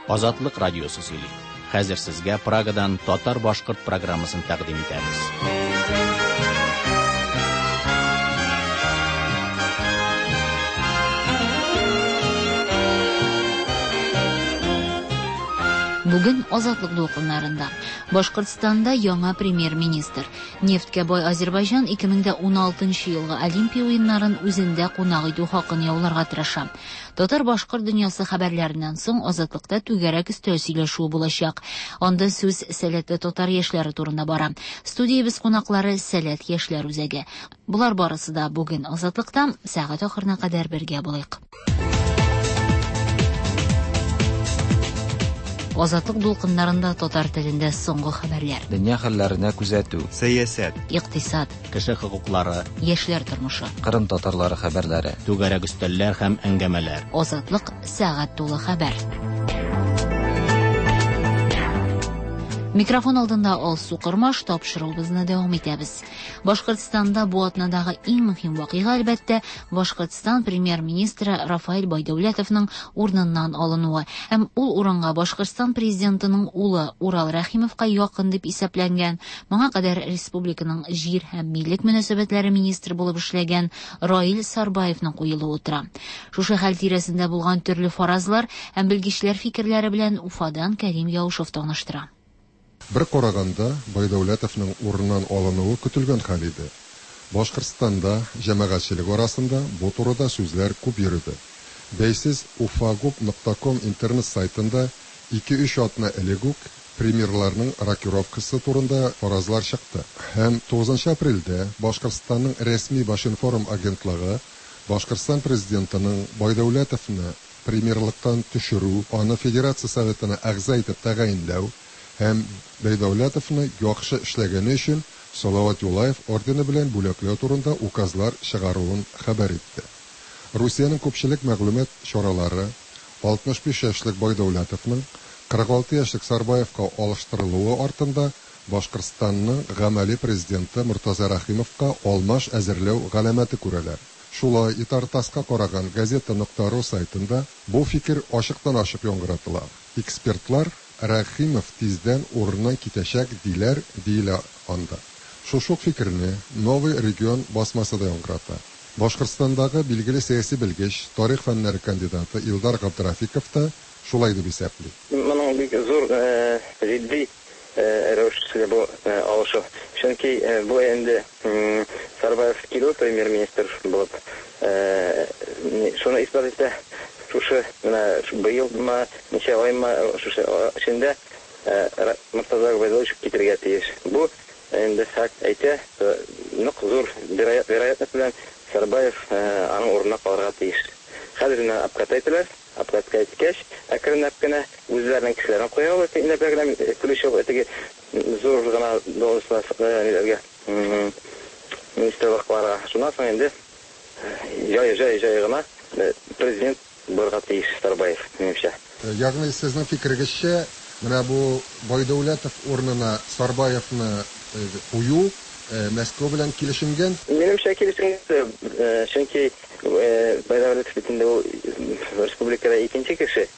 Азатлык радиосы сөйли. Хәзер сезгә Прагадан татар-башкорт программасын тәкъдим итәбез. Бүген Азатлык дулкыннарында Башкортстанда яңа премьер-министр. Нефткә бай Азербайҗан 2016 елгы Олимпия уеннарын үзендә кунак итү хакын яуларга тырыша. Татар-башкорт дөньясы хәбәрләреннән соң Азатлыкта түгәрәк өстәл сөйләшүе булачак. Анда сүз сәләтле татар яшьләре турында бара. Студиябыз кунаклары сәләт яшьләр үзәге. Булар барысы да бүген Азатлыкта сәгать ахырына кадәр бергә булыйк. Азатлык дулкыннарында татар телендә соңгы хәбәрләр. Дөнья хәлләренә күзәтү, сәясәт, икътисад, Кеше хокуклары, яшьләр тормышы. Кырым татарлары хәбәрләре. түгәрәк өстәлләр һәм әңгәмәләр. Азатлык сәгать тулы хәбәр. Микрофон алдында Алсу Кырмаш тапшыруыбызны дәвам итәбез. Башкортстанда бу атнадагы иң мөһим вакыйга әлбәттә Башкортстан премьер-министры Рафаэль Байдәүләтовның урыныннан алынуы. Һәм ул урынга Башкортстан президентының улы Урал Рәхимовка якын дип исәпләнгән, моңа кадәр республиканың җир һәм милләт мөнәсәбәтләре министры булып эшләгән Раил Сарбаевның куелуы утыра. Шушы хәл тирәсендә булган төрле фаразлар һәм белгечләр фикерләре белән Уфадан Кәрим Яушев таныштыра. Бер караганда Байдәүләтовның урыннан алынуы көтелгән хәл иде. Башкортстанда җәмәгатьчелек арасында бу турыда сүзләр күп йөрде. Бәйсез ufagub.com интернет сайтында 2-3 атна элек үк премьерларның рокировкасы турында фаразлар чыкты. Һәм 9 апрельдә Башкортстанның рәсми Башинформ агентлыгы Башкортстан президентының Байдәүләтовны премьерлыктан төшерү, аны Федерация советына әгъза итеп тәгаенләү һәм Байдәүләтовны яхшы эшләгәне өчен Салават Юлаев ордены белән бүләкләү турында указлар чыгаруын хәбәр итте. Русиянең күпчелек мәгълүмат чаралары 65 яшьлек Байдәүләтовның 46 яшьлек Сарбаевка алыштырылуы артында Башкортстанның гамәли президенты Муртаза Рәхимовка алмаш әзерләү галәмәте күрәләр. Шулай Итартаска караган газета.ру сайтында бу фикер ачыктан-ачык яңгыратыла. Экспертлар Рәхимов тиздән урыннан китәчәк диләр диелә анда. Шушы фикерне Новый регион басмасы да яңгырата. Башкортстандагы билгеле сәяси белгеч, тарих фәннәре кандидаты Илдар Габдрафиков та шулай дип исәпли. Моның бик зур җитди рәвешле бу алышу. Чөнки бу инде Сарбаев килү премьер-министр булып шуны исполнить итә. Шушы быел ничә айма шушы эчендә Муртаза Байдәүләтов китергә тиеш. Бу инде факт әйтә, нык зур вероятность белән Сарбаев аның урынына калырга тиеш. Хәзерне апкатайтылар, апкатка иткәч, әкренләп кенә үзләренең кешеләрен куялар, инде программа күлешә теге зур гына должностьларга министрлыкларга. Шуннан соң инде җай гына президент булырга тиеш Сарбаев, минемчә. Ягъни сезнең фикергезчә, менә бу Байдәүләтов урынына Сарбаевны кую Мәскәү белән килешенгән? Минемчә килешенгән, чөнки Байдәүләтов битендә ул республикада икенче кеше.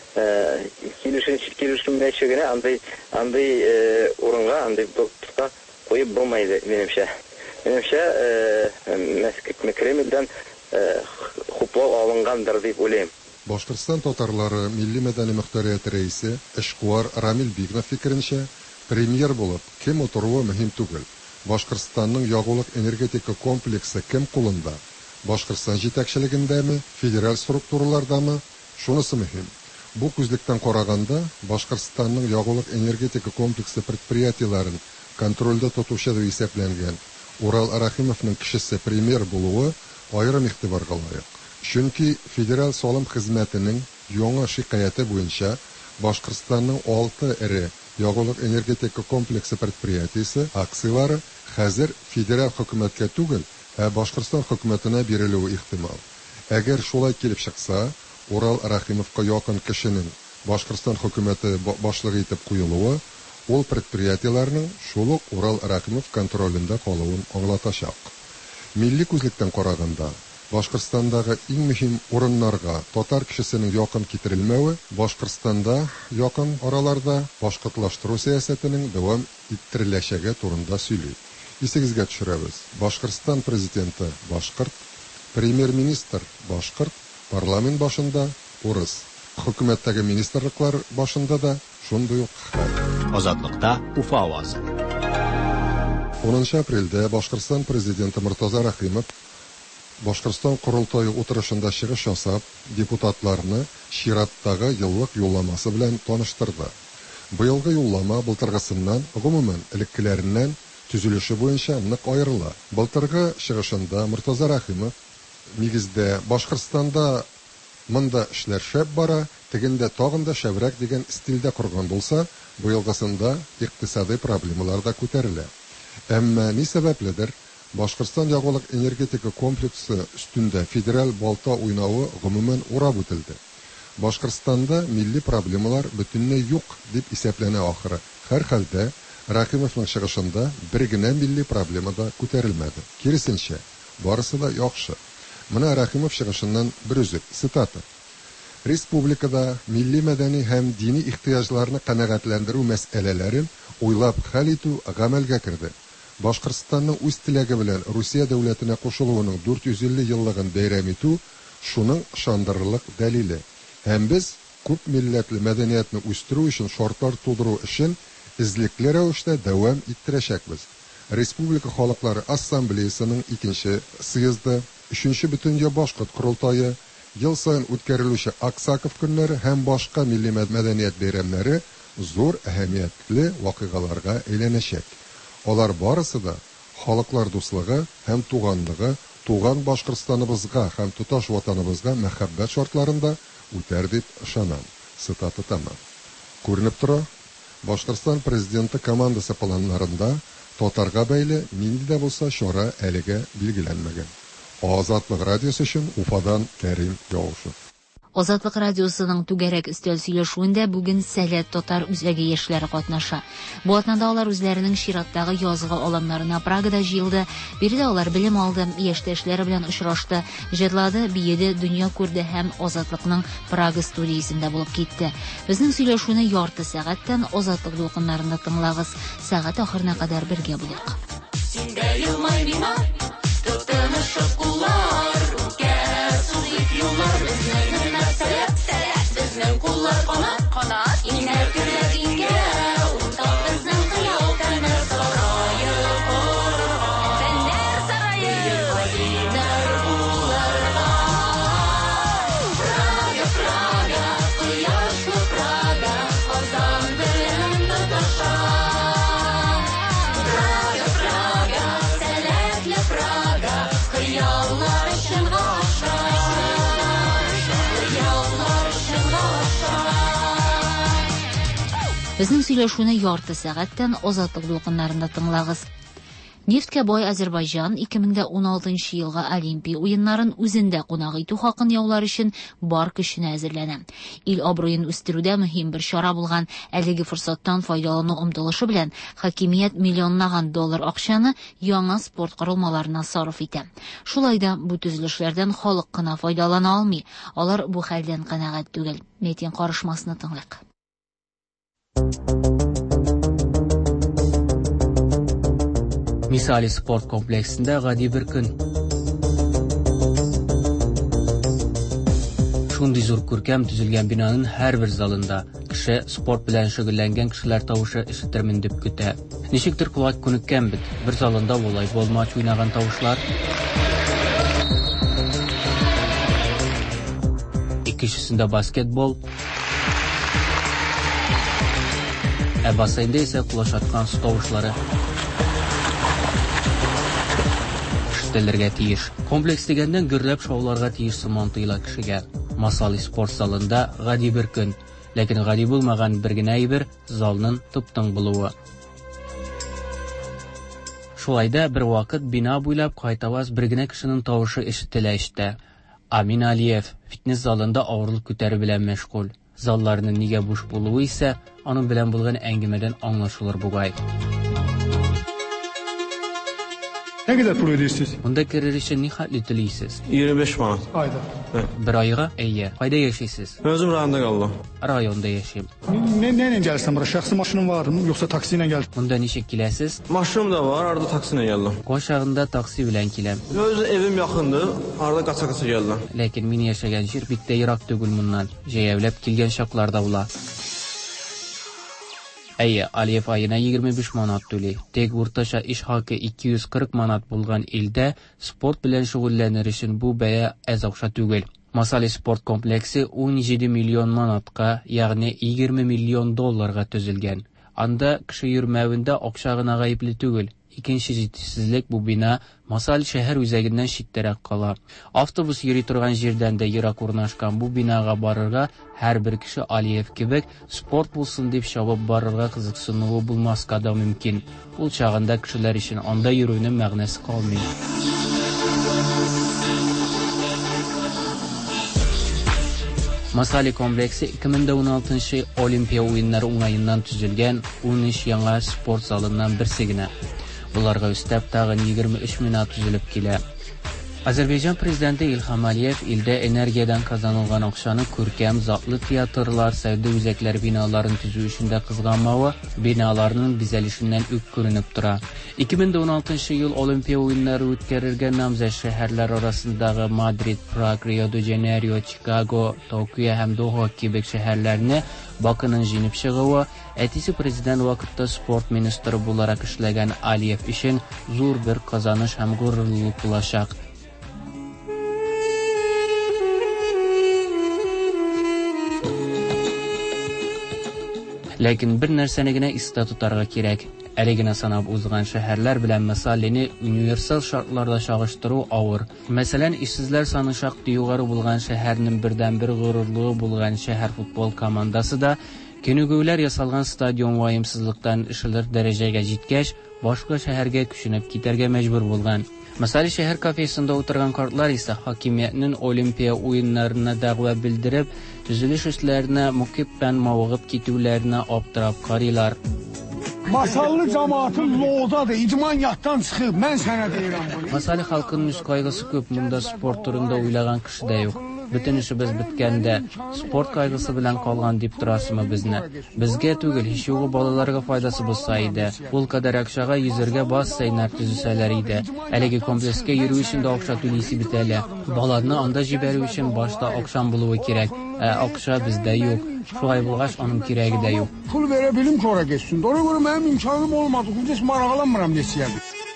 Килешенмәчә генә андый урынга, андый топка куеп булмайды, минемчә. Минемчә Кремльдән хуплау алынгандыр дип уйлыйм. Башкортстан татарлары милли мәдәни мөхтәрияте рәисе эшкуар Рамил Бигнов фикеренчә, премьер булып кем утыруы мөһим түгел. Башкортстанның ягулык энергетика комплексы кем кулында? Башкортстан җитәкчелегендәме, федераль структуралардамы? Шунысы мөһим. Бу күзлектән караганда Башкортстанның ягулык энергетика комплексы предприятиеләрен контрольдә тотучы дип исәпләнгән Урал Рәхимовның кешесе премьер булуы аерым игътибарга лаек. Чөнки федераль салым хезмәтенең яңа шикаяты буенча Башкортстанның 6 эре ягулык энергетика комплексы предприятиесе акциялары хәзер федераль хөкүмәткә түгел, ә Башкортстан хөкүмәтенә бирелүе ихтимал. Әгәр шулай килеп чыкса, Урал Рәхимовка якын кешенең Башкортстан хөкүмәте башлыгы итеп куелуы ул предприятиеләрнең шул ук Урал Рәхимов контролендә калуын аңлатачак. Милли күзлектән караганда Башкортстандагы иң мөһим урыннарга татар кешесенең якын китерелмәве Башкортстанда якын араларда башкортлаштыру сәясәтенең дәвам иттереләчәге турында сөйли. Исегезгә төшерәбез. Башкортстан президенты башкорт, премьер-министр башкорт, парламент башында урыс, хөкүмәттәге министрлыклар башында да шундый ук хәл. Азатлыкта Уфа авазы. 10 апрельдә Башкортстан президенты Муртаза Рахимов Башкортстан курултайы утырышында чыгыш ясап, депутатларны чираттагы еллык юлламасы белән таныштырды. Быелгы юллама былтыргысыннан, гомумән элеккеләреннән төзелеше буенча нык аерыла. Былтыргы чыгышында Муртаза Рахимов нигездә Башкортстанда монда эшләр шәп бара, тегендә тагын да шәбрәк дигән стильдә курган булса, быелгысында икътисади проблемалар да күтәрелә. Әмма ни сәбәпледер, Башкортстан ягулык энергетика комплексы өстендә федераль балта уйнавы гомумән урап үтелде. Башкортстанда милли проблемалар бөтенләй юк дип исәпләнә ахыры. Һәр хәлдә Рахимовның чыгышында бер генә милли проблема да күтәрелмәде. Киресенчә, барысы да яхшы. Менә Рахимов чыгышыннан бер үзек цитата. Республикада милли мәдәни һәм дини ихтыяҗларны канәгатьләндерү мәсьәләләрен уйлап хәл итү гамәлгә керде. Башкортстанның үз теләге белән Русия дәүләтенә кушылуының 450 еллыгын бәйрәм итү шуның ышандырырлык дәлиле. Һәм без күп милләтле мәдәниятне үстерү өчен шартлар тудыру өчен излекле рәвештә дәвам иттерәчәкбез. Республика халыклары ассамблеясының 2нче съезды, 3нче бөтендөнья башкорт курултайы, ел саен үткәрелүче Аксаков көннәре һәм башка милли мәдәният бәйрәмнәре зур әһәмиятле вакыйгаларга әйләнәчәк. Алар барысы да халыклар дуслыгы һәм туганлыгы, туган Башкортстаныбызга һәм туташ ватаныбызга мәхәббәт шартларында үтәр дип ышанам. Цитата тамам. Күренеп тора, Башкортстан президенты командасы планнарында татарга бәйле нинди дә булса чара әлегә билгеләнмәгән. Азатлык радиосы өчен Уфадан Кәрим Яушев. Азатлык радиосының түгәрәк өстәл сөйләшүендә бүген Сәләт татар үзәге яшьләре катнаша. Бу атнада алар үзләренең чираттагы язгы аланнарына Прагада җыелды. Биредә алар белем алды, яшьтәшләре белән очрашты, җырлады, биеде, дөнья күрде һәм Азатлыкның Прага студиясендә булып китте. Безнең сөйләшүне ярты сәгатьтән Азатлык дулкыннарында тыңлагыз. Сәгать ахырына кадәр бергә булыйк. Безнең сөйләшүне ярты сәгатьтән Азатлык дулкыннарында тыңлагыз. Нефткә бай Азербайҗан 2016 елга Олимпия уеннарын үзендә кунак итү хакын яулар өчен бар көченә әзерләнә. Ил абруен үстерүдә мөһим бер чара булган әлеге форсаттан файдалану омтылышы белән хакимият миллионлаган доллар акчаны яңа спорт корылмаларына сарыф итә. Шулай да бу төзелешләрдән халык кына файдалана алмый. Алар бу хәлдән канәгать түгел. Метин карышмасына тыңлыйк. Misali sport kompleksində гади bir gün. Шундый зур күркәм төзелгән бинаның һәр бер залында кеше спорт белән шөгыльләнгән кешеләр тавышы ишеттермен дип көтә. Ничектер кулак күнеккән бит. Бер залында волейбол матч уйнаган тавышлар. Икенчесендә баскетбол. Бассейнда исә кулаш аткан су тавышлары. Ишетелергә тиеш. Комплекс дигәндән гөрләп шауларга тиеш сыман тоела кешегә. Масали спорт залында гади бер көн, ләкин гади булмаган бер генә әйбер залның туптың булуы. Шулайда бер вакыт бина буйлап кайтаваз бер генә кешенең тавышы ишетелә ишетә. Амин Алиев фитнес залында авырлык күтәрү белән мәшгуль. Залларның нигә буш булуы исә аның белән булган әңгәмәдән аңлашылыр бугай. Ne kadar pul ödüyorsunuz? Unda kirir için ne hadli tiliysiz? 25 manat. Ayda. Bir ayga iyi. Qayda yaşaysınız? Özüm rayonda qaldım. Rayonda yaşayım. Neyle gelirsen buraya? Şahsi maşının var mı yoksa taksiyle geldin? Bunda neşik kiləsiz? Maşınım da var, arada taksinə gəldim. Qoşağında taksi bilen kiləm. Öz evim yaxındır, arada qaça-qaça gəldim. Lakin min yaşagan yer bitta Irak tugul mundan. Jeyevlep kilgen şaklarda ula. Әйе, Aliyev ayına 25 manat töli. Tek ortaşa iş hakkı 240 manat bulgan ilde sport bilen şugullenir için bu baya az akşa tügül. Masali sport kompleksi 17 milyon manatqa, yani 20 milyon dollarga tüzülgen. Anda kişi yürmevinde akşağına gayipli tügül. İkinci cidisizlik bu bina Masal şehir üzerinden şitterek kala. Avtobus yeri turgan жерден de Irak urnaşkan bu binaga barırga her bir kişi Aliyev kibek sport bulsun deyip şabab barırga kızıksınlığı bulmaska da mümkün. Bu çağında kişiler için anda yürüyünün məğnəsi kalmıyor. Masali kompleksi 2016 Olimpiya oyunları uğayından tüzülgen 13 yana sport zalından birsigine. Bularga üstep tağın 23 minat tüzülüp kile. Azerbaycan Prezidenti İlham Aliyev ilde energiyadan kazanılgan akşanı körkem, zatlı tiyatrlar, sevdi üzekler binaların tüzülüşünde kızganmağı, binalarının dizelişinden ük görünüp dura. 2016 yıl Olimpiya oyunları ütkerirgen namzet şehirler arasındağı Madrid, Prag, Rio de Janeiro, Chicago, Tokyo hem Doha gibi şehirlerini Bakının jinip çıgığı, etisi prezident vakıtta sport ministri bularak işlegen Aliyev için zor bir kazanış hem gururluluk bulaşak. Lakin bir nersenigine ista tutarga kirek. Eligine sanab uzgan şehirler bilen mesaleni universal şartlarda şağıştıruu ağır. Meselen işsizler sanı şaqti yugarı bulgan şehirinin birden bir gururluğu bulgan şehir futbol komandası da Kenügüler yasalgan stadion vayımsızlıktan işilir derecege jitkeş, başka şehirge küçünüp giderge mecbur bulgan. Mesela şehir kafesinde oturgan kartlar ise hakimiyetinin Olimpiya oyunlarına dağva bildirip, düzülüş üstlerine mukibben mavğıp kitülerine aptırap karılar. Masallı cemaatın loğdadır, icman yattan çıxıb, mən sənə deyirəm bunu. Masali halkının üst kaygısı köp, bunda sport turunda uylagan kişi de yok. Bütün işimiz bitkende sport kaygısı bilen kalgan deyip durasımı bizne. Bizge tügül hiç yoğu balalarga faydası bulsaydı. Bul kadar akşağa yüzürge bas sayınar tüzüseleriydi. Elegi komplekske yürü işinde akşa tülisi biteli. Baladını anda jiberu için başta akşam buluğu kirek. Akşa bizde yok. Şu ay bulgaç onun kiregi de yok. Pul verebilim ki oraya geçsin. Ona göre benim imkanım olmadı. Hiç maraqlanmıram desiyem.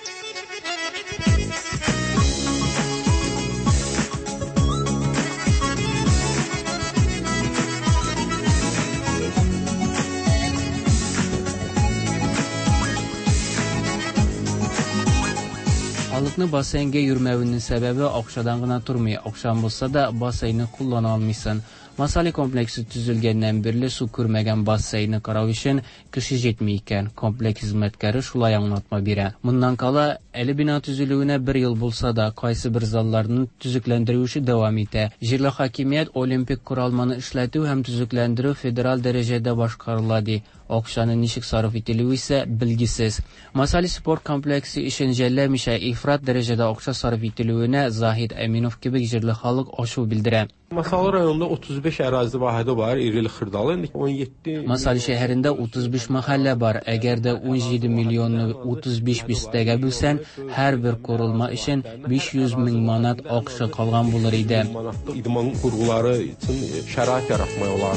Alıqны basayınga yürmevinin sebebi akşadan gına turmuyor. Akşam bulsa da basayını kullan almışsın. Masali kompleksi tüzülgenden birli su kürmegen basayını karav için kişi jetmeyken kompleks hizmetkarı şulay anlatma bire. Bundan kala eli bina tüzülüğüne bir yıl bulsa da kaysı bir zallarının tüzüklendirişi devam ete. Jirli hakimiyet olimpik kuralmanı işletiyor hem tüzüklendiriyor federal derecede başkarıladı. Akşanın nişik sarf etiliği ise bilgisiz. Masali spor kompleksi işin jellemişe ifrat derecede akşa sarf etiliğine Zahid Eminov gibi jirli halk aşu bildire. Masali rayonunda 35 ərazi vahidi var, irili xırdalı. 17 Masali şehirinde 35 mahalle var. Eğer de 17 milyonu 35 bistege bilsen, her bir kurulma için 500 bin manat akşa kalgan bulur idi. İdman kurguları için şərait yaratmak olar.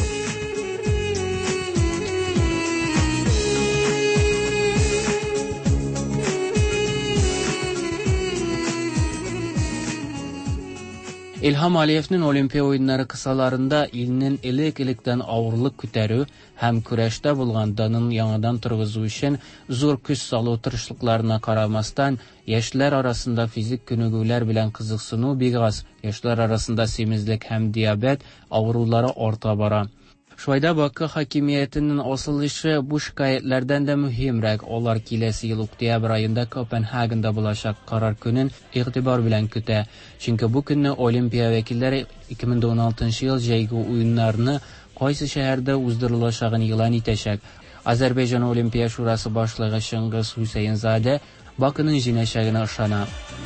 İlham Aliyev'nin Olimpiya oyunları kısalarında ilinin ilikten ağırlık kütərü hem küreşte bulgandanın yanadan turğuzu için zor küs salı tırışlıklarına karamastan yaşlar arasında fizik künügüler bilen kızıksını biraz, yaşlar arasında semizlik hem diyabet ağırlıları orta bara. Şuayda bakı hakimiyetinin asıl işi bu şikayetlerden de mühimrek. Olar kilesi yıl oktyabr ayında Kopenhagen'da bulaşak karar günün itibar bilen küte. Çünkü bu günü Olimpiya vekilleri 2016 yıl jeygi oyunlarını qaysı şehirde uzdurulacağını ilan etecek. Azerbaycan Olimpiya Şurası başlığı Şıngiz Hüseyinzade Бакының җиңәчәгенә ышана.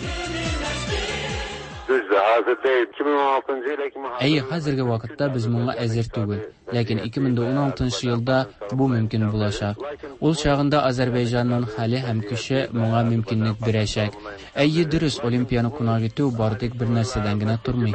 Әйе, хәзерге вакытта без моңа әзер түгел, ләкин 2016 елда бу мөмкин булачак. Ул чагында Азәрбайҗанның хәле һәм көче моңа мөмкинлек бирәчәк. Әйе, дөрес, Олимпияны кунак итү бардык бер нәрсәдән генә тормый.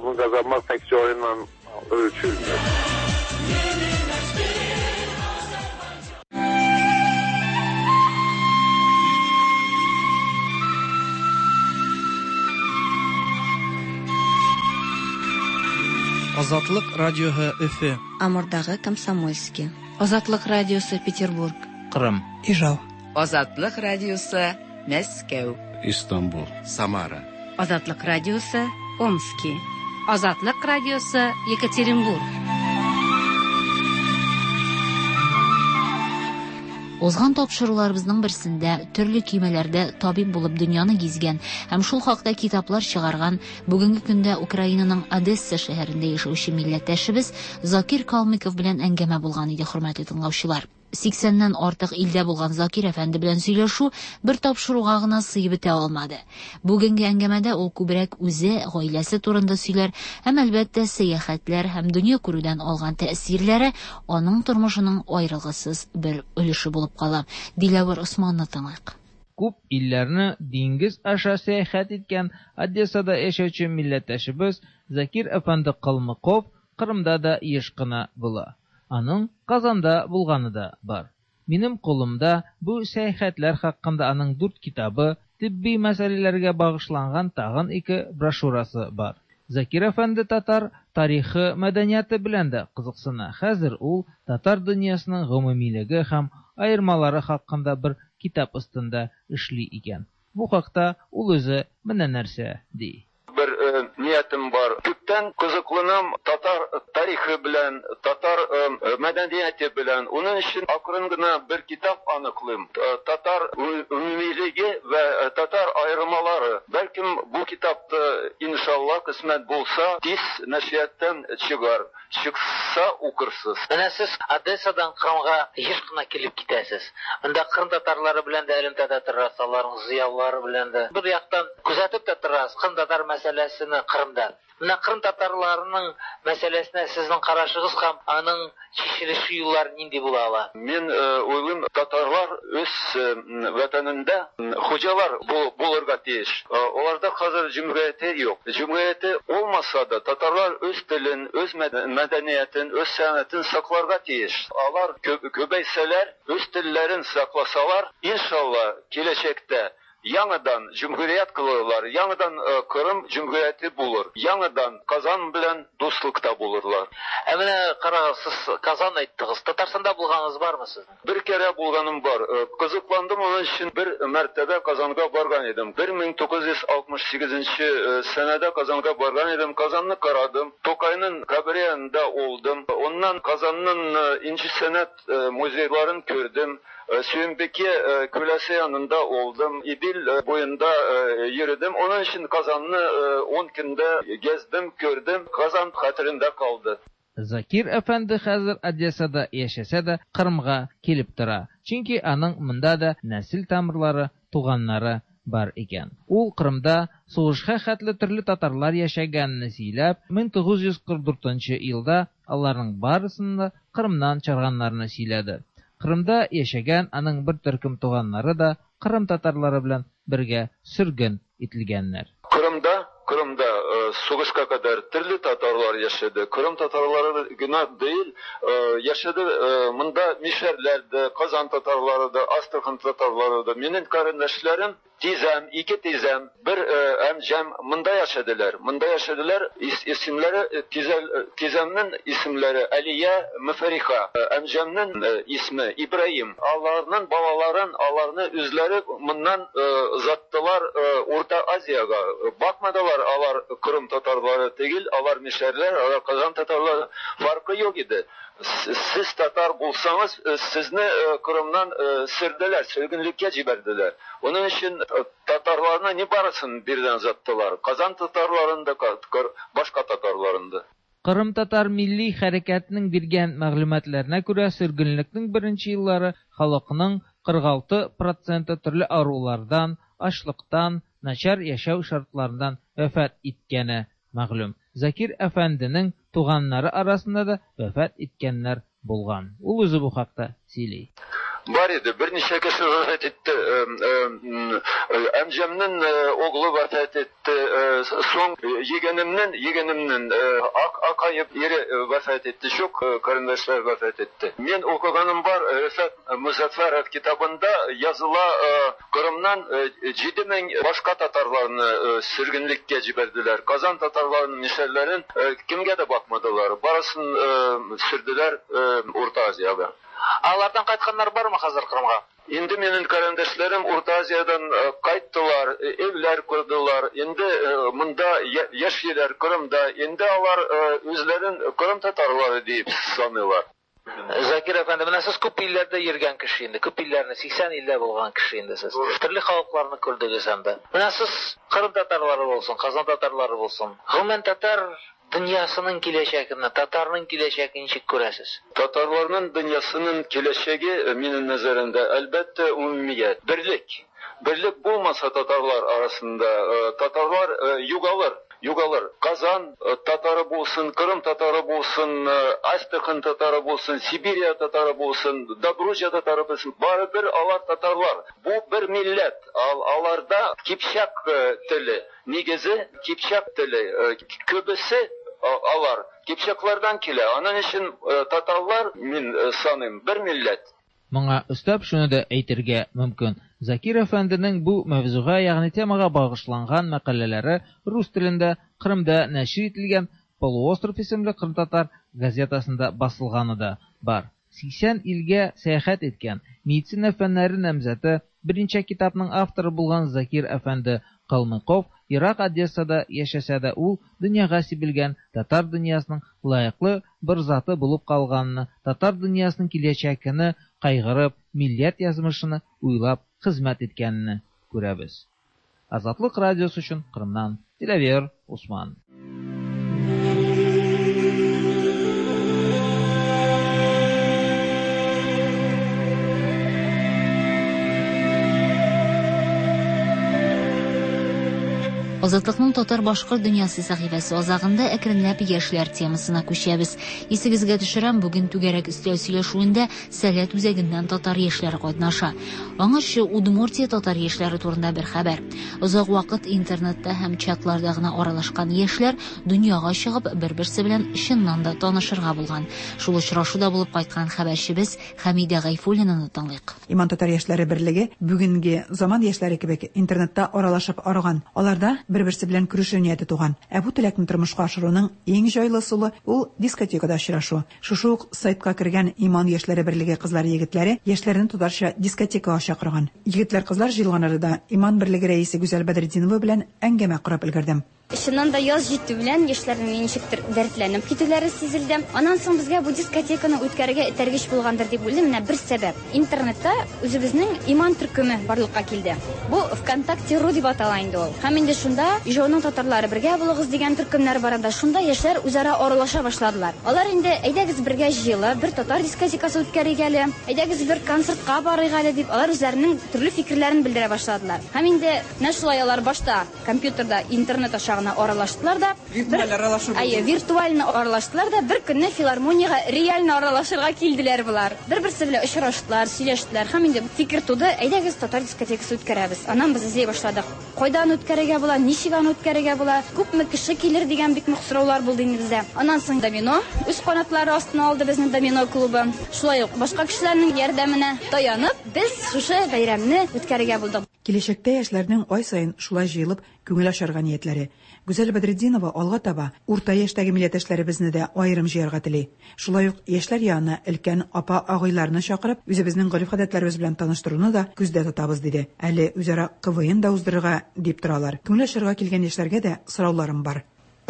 Азатлык радиоһы Өфе. Амурдагы Комсомольский. Азатлык радиосы Петербург. Кырым. Ижау. Азатлык радиосы Мәскәү. Истанбул. Самара. Азатлык радиосы Омский. Азатлык радиосы Екатеринбург. Озган тапшыруларыбызның берсендә төрле көймәләрдә табиб булып дөньяны гизгән һәм шул хакта китаплар чыгарган бүгенге көндә Украинаның Одесса шәһәрендә яшәүче милләттәшебез Закир Калмыков белән әңгәмә булган иде, хөрмәтле тыңлаучылар. 80ннән артык илдә булган Закир әфәнде белән сөйләшү бер тапшыруга гына сыйып бетә алмады. Бүгенге әңгәмәдә ул күбрәк үзе, гаиләсе турында сөйләр һәм әлбәттә сәяхәтләр һәм дөнья күрүдән алган тәэсирләре аның тормышының аерылгысыз бер өлеше булып кала. Диләвер Усманны тыңлыйк. Күп илләрне диңгез аша сәяхәт иткән Одессада яшәүче милләттәшебез Закир әфәнде Калмыков Кырымда да еш кына була. Аның Казанда булганы да бар. Минем кулымда бу сәяхәтләр хакында аның 4 китабы, тибби мәсьәләләргә багышланган тагын 2 брошюрасы бар. Закир әфәнде татар тарихы, мәдәнияте белән дә кызыксына. Хәзер ул татар дөньясының гомумилеге һәм аермалары хакында бер китап астында эшли икән. Бу хакта ул үзе менә нәрсә ди. Bir niyetim var. Küpten kızıklığım Tatar tarihi bilen, Tatar medeniyeti bilen. Onun için akırıngına bir kitap anıklıyım. Tatar ümumiliği ve Tatar ayrımaları. Belki bu kitapta inşallah kısmet bulsa tiz neşriyetten çıkar. Çıksa okursuz. Менә сез Одессадан Кырымга еш кына килеп китәсез. Монда Кырым татарлары белән дә элемтәдә торасыз, аларның зыялылары белән дә. Бер яктан күзәтеп тә торасыз Кырым татар мәсьәләсен Кырымда. Менә Кырым татарларының мәсьәләсенә сезнең карашыгыз һәм аның чишелеше юллары нинди була ала? Мен уйлыйм, татарлар үз ватанында хуҗалар булырга тиеш. Аларда хәзер җәмгыяте юк. Җәмгыяте olmasa da татарлар үз телен, үз мәдәниятен, үз сәнгатен сакларга тиеш. Алар көбәйсәләр, үз телләрен сакласалар, иншалла киләчәктә яңадан җумһурият кылырлар, яңадан Кырым җумһурияте булыр, яңадан Казан белән дуслыкта булырлар. Менә карагыз, сез Казан әйттегез. Татарстанда булганыгыз бармы сезнең? Бер кere булганым бар. Кызыкландым onun için bir мәртәбә Казанга барган идем. 1968 сенәдә Казанга барган идем. Казанны карадым. Токайның кабриянда олдым. Ondan Казанның инче сәнәт музейларын күрдем. Sümbeki Külesi yanında oldum. İdil boyunda yürüdüm. Onun için Kazan'ı 10 günde gezdim, gördüm. Kazan hatırında kaldı. Закир әфәнде хәзер Одессада яшәсә дә Кырымга килеп тора. Чөнки аның монда да нәсел тамырлары, туганнары бар икән. Ул Кырымда сугышка хәтле төрле татарлар яшәгәнне сөйләп, 1944 елда аларның барысын Кырымнан чыгарганнарны сөйләде. Кырымда яшәгән аның бер төркем туганнары да Кырым татарлары белән бергә сөрген ителгәннәр. Kırım'da Suğuş'a kadar türlü Tatarlar yaşadı. Kırım Tatarları günah değil, yaşadı. Bunda Mişerler'de, Kazan Tatarları da, Astrakhan Tatarları da, benim kardeşlerim iki teyzem, bir amcam bunda yaşadılar. Bunda yaşadılar. İsimleri, teyzemnin isimleri Aliye Müferiha, amcamın ismi İbrahim. Allah'ın babaların, Allah'ın üzleri bundan uzattılar Orta Asya'ya. Bakmadılar alar Kırım Tatarları değil, alar Mişerler, alar Kazan Tatarları farkı yok idi. Siz Tatar bulsanız sizni Kırım'dan sürdüler, sürgünlükке ciberdiler. Onun için Tatarlarına ne barısın birden zattılar. Kazan Tatarlarında, başka Tatarlarında. Кырым татар милли хәрәкәтенең биргән мәгълүматларына күрә сөргенлекнең беренче еллары халыкның 46% төрле арулардан, ачлыктан, начар яшәү шартларыннан вафат иткәне мәгълүм. Закир әфәнденең туганнары арасында да вафат иткәннәр булган. Ул үзе бу хакта сөйли. Бар иде, берничә кеше вафат итте. Әмҗәмнең оглы вафат итте. Соң егенемнең акаеп ире вафат итте. Шук карындашлар вафат итте. Мен укыганым бар, Рифат Музаффаров китабында языла, Кырымнан 7000 башка татарларны сөргенлеккә җибәрделәр. Казан татарларының мишәрләрен кемгә дә бакмадылар. Барысын сөрделәр Урта Азияга. Алардан кайтканнар бармы хәзер Кырымга? Инде минем карандашларым Урта Азиядан кайттылар, evләр курдылар. Инде монда яшиләр Кырымда. Инде алар үзләрен Кырым татарлары дип саныйлар. Закир әфәнде, менә сез күп илләрдә йөргән кеше инде, күп илләрне 80 илдә булган кеше инде сез. Төрле халыкларны күрдегез инде. Менә сез Кырым татарлары булсын, Казан татарлары булсын. Гомумән татар дөньясының киләчәген, татарның киләчәген ничек күрәсез? Татарларның дөньясының киләчәге минем назарымда әлбәттә умумият, Берлек булмаса татарлар арасында татарлар югалыр. Казан татары булсын, Кырым татары булсын, Астрахань татары булсын, Сибирия татары булсын, Добруҗа татары булсын, барыбер алар татарлар. Бу бер милләт. Аларда кипчак теле, нигезе кипчак теле. Күбесе алар кипчаклардан килә. Аның өчен татарлар мин саныйм бер милләт. Моңа өстәп шуны да әйтергә мөмкин. Закир әфәнденең бу мавзуга, ягъни темага багышланган мәкаләләре рус телендә Кырымда нәшр ителгән Полуостров исемле Кырым татар газетасында басылганы да бар. 80 илгә сәяхәт иткән медицина фәннәре намзәте беренче китапның авторы булган Закир әфәнде Калмыков Ирак Одессада яшәсә дә ул дөньяга сибелгән татар дөньясының лаеклы бер заты булып калганны, татар дөньясының киләчәгенә кайгырып, милләт язмышыны уйлап хезмәт иткәнне күрәбез. Азатлык радиосы өчен Кырымнан Дилавер Усман. Азатлыкның татар башкорт дөньясы сәхифәсе азагында әкренләп яшьләр темасына күчәбез. Исегезгә төшерәм, бүген түгәрәк өстәл сөйләшүендә Сәләт үзәгеннән татар яшьләре катнаша. Аңарчы Удмуртия татар яшьләре турында бер хәбәр. Озак вакыт интернетта һәм чатларда гына аралашкан яшьләр дөньяга чыгып, бер-берсе белән чыннан да танышырга булган. Шул очрашуда булып кайткан хәбәрчебез Хәмидә Гайфуллинаны тыңлыйк. Иман татар яшьләре берлеге бүгенге заман яшьләре кебек интернетта аралашып арыган. Аларда бер-берсе белән күрешү нияте туган. Бу теләкне тормышка ашыруның иң җайлы сулы ул дискотекада очрашу. Шушы ук сайтка кергән Иман яшьләре берлеге кызлар егетләре яшьләрне тутарча дискотекага чакырган. Егетләр кызлар җыелган арада Иман берлеге рәисе Гүзәл Бәдретдинова белән әңгәмә корып өлгердем. Чыннан да яз җитү белән яшьләрнең ничектер дәртләнеп китүләре сизелде. Аннан соң безгә бу дискотеканы үткәрергә этәргеч булгандыр дип уйлыйм. Менә бер сәбәп. Интернетта үзебезнең Иман төркеме барлыкка килде. Бу ВКонтакте.ру дип атала инде ул. Һәм инде шунда Ижауның татарлары бергә булыгыз дигән төркемнәр бар анда. Шунда яшьләр үзара аралаша башладылар. Алар инде әйдәгез бергә җыелып, бер татар дискотекасы үткәрергә әле, әйдәгез бер концертка барырга әле дип алар үзләренең төрле фикерләрен белдерә башладылар. Һәм инде нә шулай алар башта компьютерда интернет ашагына аралаштылар да, виртуаль аралаштылар да, бер көнне филармониягә реально аралашырга килделәр булар. Бер-берсе белән очраштылар, сөйләштеләр. Һәм инде фикер туды, әйдәгез татар дискотекасы үткәрәбез. Аннан без эзли башладык. Кайдан үткәрергә була, ничек аны үткәрергә була, күпме кеше килер дигән бик нык сораулар булды инде бездә. Аннан соң домино үз канатлары астына алды безнең домино клубы. Шулай ук башка кешеләрнең ярдәменә таянып, без шушы бәйрәмне үткәрергә булдык. Киләчәктә яшьләрнең ай саен шулай җыелып күңел ачарга ниятләре. Гүзәл Бәдретдинова алга таба урта яшьтәге милләттәшләребезне дә аерым җыярга тели. Шулай ук яшьләр янына өлкән апа-агайларны чакырып, үзебезнең гореф-гадәтләребез белән таныштыруны да күздә тотабыз диде. Әле үзара КВН да уздырырга дип торалар. Күңел ачарга килгән яшьләргә дә сорауларым бар.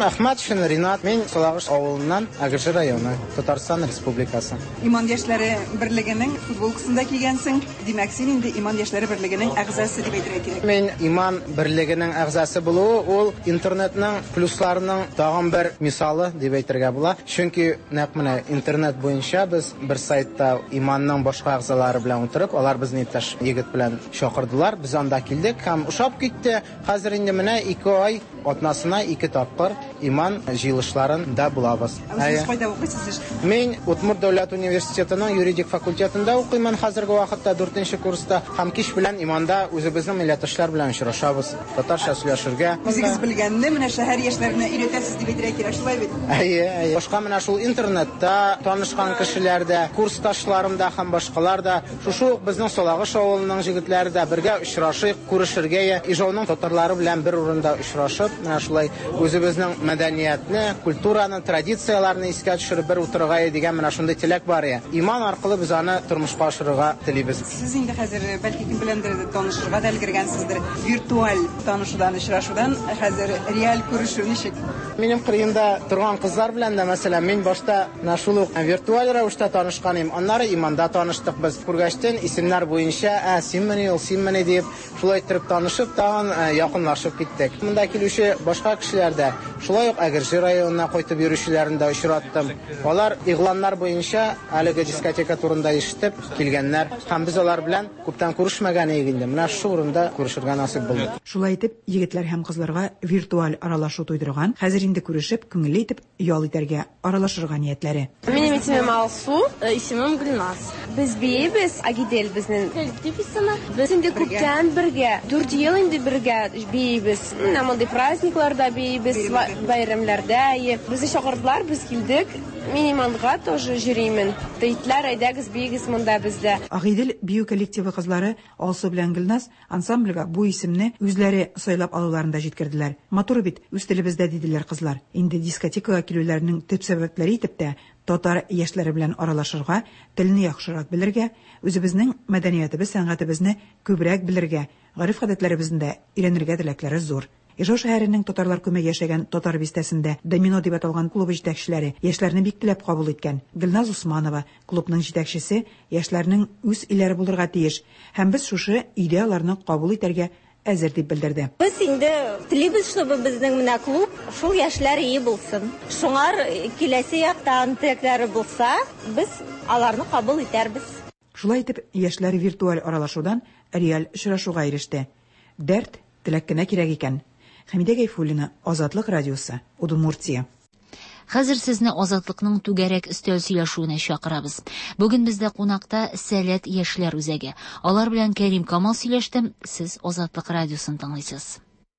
Ахматшин Ринат, мен Солагыш авылынан, Агыржы районы, Татарстан Республикасы. Иман яшьләре берлегенең футболкасында кигәнсең. Димәк, син инде Иман яшьләре берлегенең әгъзасы дип әйтергә кирәк. Мен Иман берлегенең әгъзасы булуы ул интернетның плюсларының тагын бер мисалы дип әйтергә була. Чөнки нәкъ менә интернет буенча без бер сайтта Иманның башка әгъзалары белән утырып, алар безне иптәш егет белән чакырдылар. Без анда килдек һәм ушап китте. Хәзер инде менә 2 ай атнасына 2 тапкыр Иман җыелышларында булабыз. Сез кайда укыйсыз? Мен Удмурт дәүләт университетының юридик факультетында укыймын хәзерге вакытта 4нче курста. Һәм кич белән Иманда үзебезнең милләттәшләр белән очрашабыз. Татарча сөйләшергә. Үзегез белгәнне менә шәһәр яшьләренә өйрәтәсез дип әйтергә кирәк, шулай бит? Әйе. Башка менә шул интернетта танышкан кешеләрдә, курсташларымда һәм башкаларда, шушы безнең Солагыш авылының җегетләре дә бергә очрашып, күрешергә, Ижауның татарлары белән бер урында очрашып, менә шулай үзебезнең мәдәниятне, культураны, традицияларны искә төшереп бер утырырга дигән менә шундый теләк бар я. Иман аркылы без аны тормышка ашырырга телибез. Сез инде хәзер бәлки кем беләндер танышырга да өлгергәнсездер. Виртуаль танышудан, очрашудан хәзер реаль күрешү ничек? Минем кырыенда торган кызлар белән дә, мәсәлән, мин башта шул ук виртуаль рәвештә танышкан идем. Аннары Иманда таныштык без. Күргәчтән исемнәр буенча, син-менә дип, шулай итеп танышып, тагын якынлашып киттек. Монда килүче башка кешеләр дә шулай ук Агыржы районына кайтып йөрүчеләрне дә очраттым. Алар игъланнар буенча әлеге дискотека турында ишетеп килгәннәр. Һәм без алар белән күптән күрешмәгән инде. Менә шу урында күрешергә насыйп булды. Шулай итеп, егетләр һәм кызларга виртуаль аралашу туйдырган, хәзер инде күрешеп, күңелле итеп ял итәргә, аралашырга ниятләре. Минем исемем Алсу, исемем Гөлназ. Без бейбез, Агидел безнең коллектив исеме. Без инде күптән бергә, 4 ел инде бергә бейбез. Менә мондый праздникларда бейбез, байрамларда. Безне чакырдылар, без килдек. Мин Иманга тоже йөрим. Тейтләр әйдәгез бейгез монда бездә. Агидел бию коллективы кызлары Алсу белән Гөлназ ансамбльгә бу исемне үзләре сайлап алуларында җиткерделәр. Матур бит, үз телебездә диделәр кызлар. Инде дискотекага килүләренең төп сәбәпләре итеп тә татар яшьләре белән аралашырга, телне яхшырак белергә, үзебезнең мәдәниятебез, сәнгатебезне күбрәк белергә, гариф-гадәтләребезне өйрәнергә теләкләре зур. Ижау шәһәренең татарлар күмәк яшәгән татар бистәсендә Домино дип аталган клубы җитәкчеләре яшьләрне бик теләп кабул иткән. Гөлназ Усманова, клубның җитәкчесе, яшьләрнең үз илләре булырга тиеш, һәм без шушы идеяларны кабул итәргә әзер дип белдерде. Без инде телибез, чтобы безнең менә клуб шул яшьләр ие булсын. Шуңар киләсе яктан теләкләре булса, без аларны кабул итәрбез. Шулай итеп, яшьләр виртуаль аралашудан реаль очрашуга иреште. Дәрт теләк кенә кирәк икән. Хәмидә Гайфуллина, Азатлык радиосы, Удмуртия. Хәзер сезне Азатлыкның түгәрәк өстәл сөйләшүенә чакырабыз. Бүген бездә кунакта Сәләт яшьләр үзәге. Алар белән Кәрим Камал сөйләштем. Сез Азатлык радиосын тыңлыйсыз.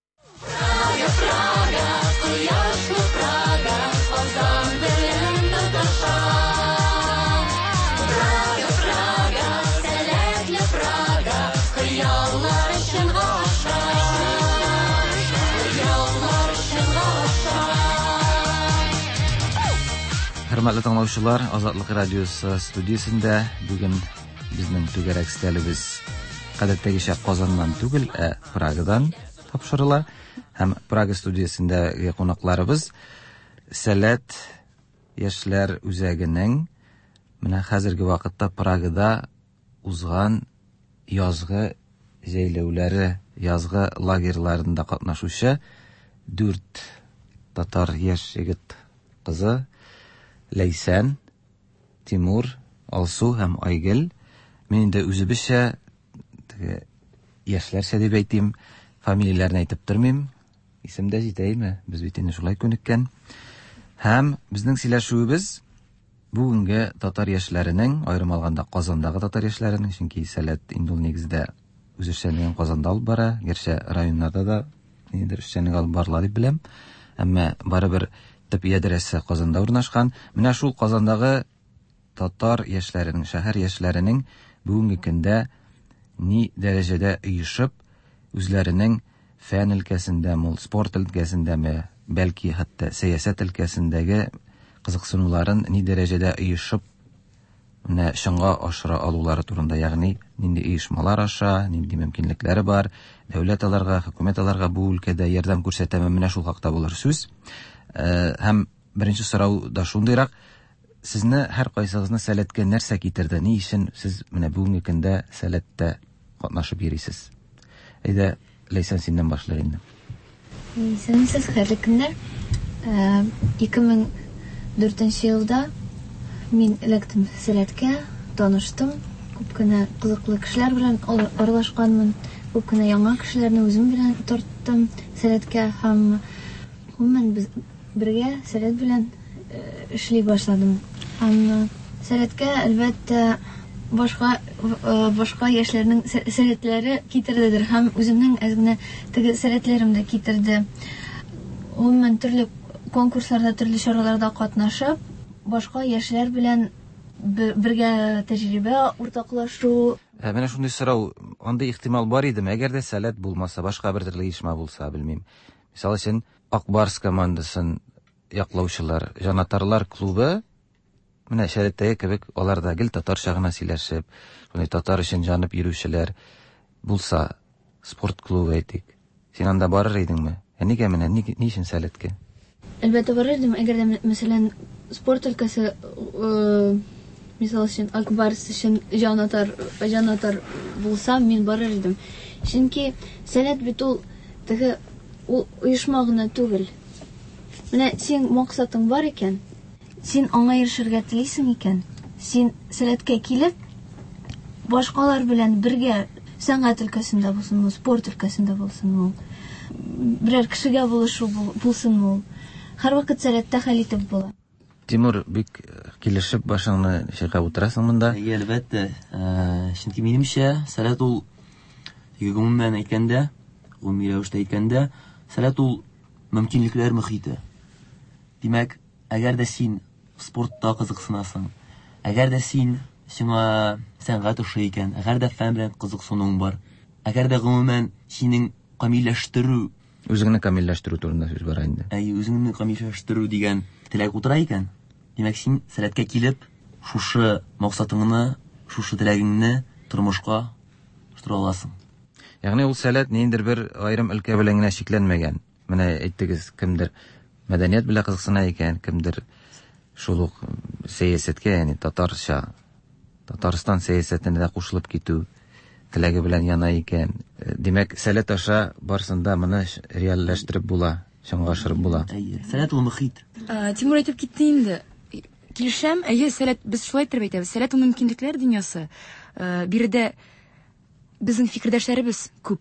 Хөрмәтле тыңлаучылар, Азатлык радиосы студиясендә бүген безнең түгәрәк өстәлебез гадәттәгечә Казаннан түгел, Прагадан тапшырыла. Һәм Прага студиясендәге кунакларыбыз Сәләт яшьләр үзәгенең менә хәзерге вакытта Прагада узган язгы җәйләүләре, язгы лагерьларында катнашучы 4 татар яшь егет кызы Ләйсән, Тимур, Алсу һәм Айгөл. Мин инде үзебезчә яшьләрчә дип әйтим, фамилияләрне әйтеп тормыйм. Исемдә җитәйме? Без бит инде шулай күнеккән. Һәм безнең сөйләшүебез бүгенге татар яшьләренең, аерым алганда Казандагы татар яшьләренең, чөнки Сәләт инде ул нигездә үз эшчәнлеген Казанда алып бара, гәрчә районнарда да ниндидер эшчәнлек алып барыла дип беләм. Әмма барыбер төп ядрәсе Казанда урнашкан. Менә шул Казандагы татар яшьләренең, шәһәр яшьләренең бүгенге көндә ни дәрәҗәдә оешып, үзләренең фән өлкәсендә, спорт өлкәсендә, бәлки хәтта сәясәт өлкәсендәге кызыксынуларын ни дәрәҗәдә оешып, менә шыңга ашыра алулары турында, ягъни нинди оешмалар аша, нинди мөмкинлекләре бар, дәүләт аларга, хөкүмәт аларга бу өлкәдә ярдәм күрсәтәме, менә шул хакта булыр сүз. Һәм беренче сорау да шундыйрак, сезне һәр кайсыгызны сәләткә нәрсә китерде? Ни өчен сез менә бүгенге көндә сәләттә катнашып йөрисез? Әйдә, Ләйсән, синнән башлар инде. Сәнсез хәерле көннәр. 2004 елда мин эләктем сәләткә, таныштым. Күп кенә кызыклы кешеләр белән аралашканмын. Күп кенә яңа кешеләрне үзем белән тарттым сәләткә һәм без бергә сәләт белән эшли башладым. Һәм сәләткә әлбәттә башка яшьләрнең сәләтләре китердедер һәм үземнең әзгенә теге сәләтләрем дә китерде. Мен төрле конкурсларда, төрле чараларда катнашып, башка яшьләр белән бергә тәҗрибә уртаклашу. Менә шундый сорау, андый ихтимал бар идеме? Әгәр дә сәләт булмаса, башка бер төрле оешма булса, белмим. Мисал өчен, Ак Барс командасын яклаучылар, Жанатарлар клубы, менә шәрәттәге кебек, алар да гел татарча гына сөйләшеп, шундый татар өчен җанып йөрүчеләр булса, спорт клубы әйтик. Син анда барыр идеңме? Нигә менә, ни өчен сәләткә? Әлбәттә барыр идем, әгәр дә мәсәлән спорт өлкәсе, мисал өчен Ак Барс өчен Жанатар булса, мин барыр идем. Чөнки сәләт бит ул теге оешма гына түгел. Менә син максатың бар икән, син аңа ирешергә телисең икән, син сәләткә килеп, башкалар белән бергә сәнгать өлкәсендә булсын, спорт өлкәсендә булсын, берәр кешегә булышу булсын, һәрвакыт сәләттә хәл итеп була. Тимур, бик килешеп башыңны чайкап утырасың монда? Әлбәттә, чөнки минемчә, сәләт ул гомумән әйткәндә, гомуми рәвештә әйткәндә, сәләт ул мөмкинлекләр мөхите. Димәк, әгәр дә син спортта кызыксынасың, әгәр дә син сиңа сәнгать ошый икән, әгәр дә фән белән кызыксынуың бар, әгәр дә гомумән синең камилләштерү, үзеңне камилләштерү турында сүз бара инде. Үзеңне камилләштерү дигән теләк утыра икән, димәк син сәләткә килеп, шушы максатыңны, шушы теләгеңне тормышка аштыра аласың. Ягъни ул сәләт ниндидер бер айрым өлкә белән генә шикләнмәгән. Менә әйттегез, кемдер мәдәният белән кызыксына икән, кемдер шул ук сәясәткә, ягъни Татарстан сәясәтенә дә кушылып китү теләге белән яна икән. Димәк, сәләт аша барсында моны реальләштереп була, чынга ашырып була. Сәләт ул мөхит. Тимур әйтеп китте инде. Килешәм, сәләт, без шулай итеп әйтәбез. Сәләт ул мөмкинлекләр дөньясы. Биредә безнең фикердәшләребез күп.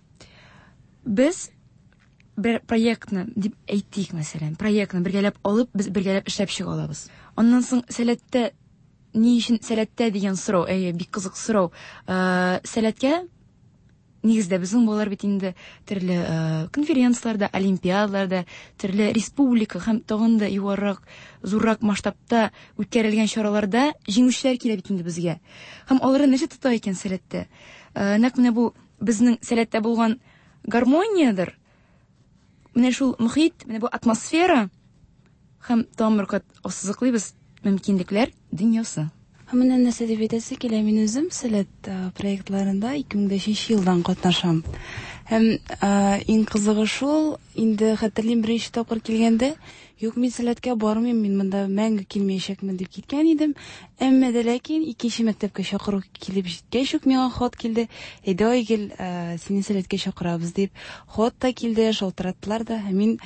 Без бер проектны дип әйтик, мәсәлән, проектны бергәләп алып, без бергәләп эшләп чыга алабыз. Аннан соң сәләттә ни өчен сәләттә дигән сорау, бик кызык сорау. Сәләткә нигездә безнең балалар бит инде төрле конференцияларда, олимпиадаларда, төрле республика һәм тагын да югарырак, зуррак масштабта үткәрелгән чараларда җиңүчеләр килә бит инде безгә. Һәм алар нәрсә тота икән сәләттә? Нәкъ менә бу безнең сәләттә булган гармониядер. Менә шул мөхит, менә бу атмосфера һәм тамыркат ассызыклыйбыз мөмкинлекләр дөньясы. Менә нәрсә дип әйтәсе килә, мин үзем сәләт проектларында 2005 елдан катнашам. Һәм иң кызыгы шул, инде хәтерлим беренче тапкыр килгәндә, юк, мин сәләткә бармыйм, мин монда мәңге килмәячәкмен дип киткән идем. Әмма дә ләкин икенче мәктәпкә чакыру килеп җиткәч үк миңа хат килде. Әйдә, Айгөл, сине сәләткә чакырабыз дип. Хат та килде, шалтыраттылар да. Мин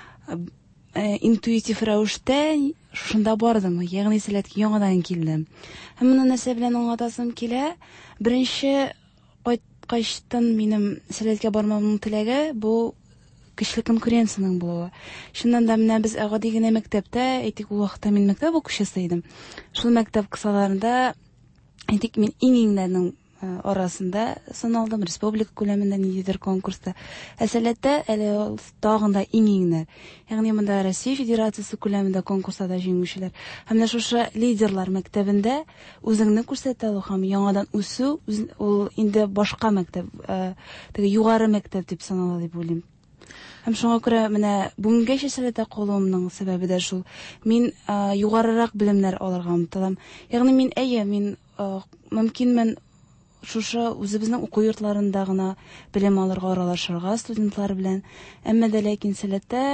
интуитив рәвештә шунда бардым, ягъни сәләткә яңадан килдем. Һәм моны нәрсә белән аңлатасым килә? Беренче кайчтан минем сәләткә бармамның теләге бу көчле конкуренцияның булуы. Шуннан да менә без гади генә мәктәптә, әйтик, ул вакытта мин мәктәп укучысы идем. Шул мәктәп кысаларында, әйтик, мин иң-иңнәрнең арасында саналдым, республика күләмендә ниндидер конкурста. Сәләттә әле тагын да иң-иңнәр. Ягъни монда Россия Федерациясе күләмендә конкурсларда җиңүчеләр. Һәм менә шушы лидерлар мәктәбендә үзеңне күрсәтә алу һәм яңадан үсү, ул инде башка мәктәп, теге югары мәктәп дип санала дип уйлыйм. Һәм шуңа күрә менә бүгенгәчә сәләттә калуымның сәбәбе дә шул. Мин югарырак белемнәр алырга омтылам. Ягъни мин мөмкинмен шушы үзебезнең уку йортларында гына белем алырга, аралашырга студентлар белән. Әмма дә ләкин сәләттә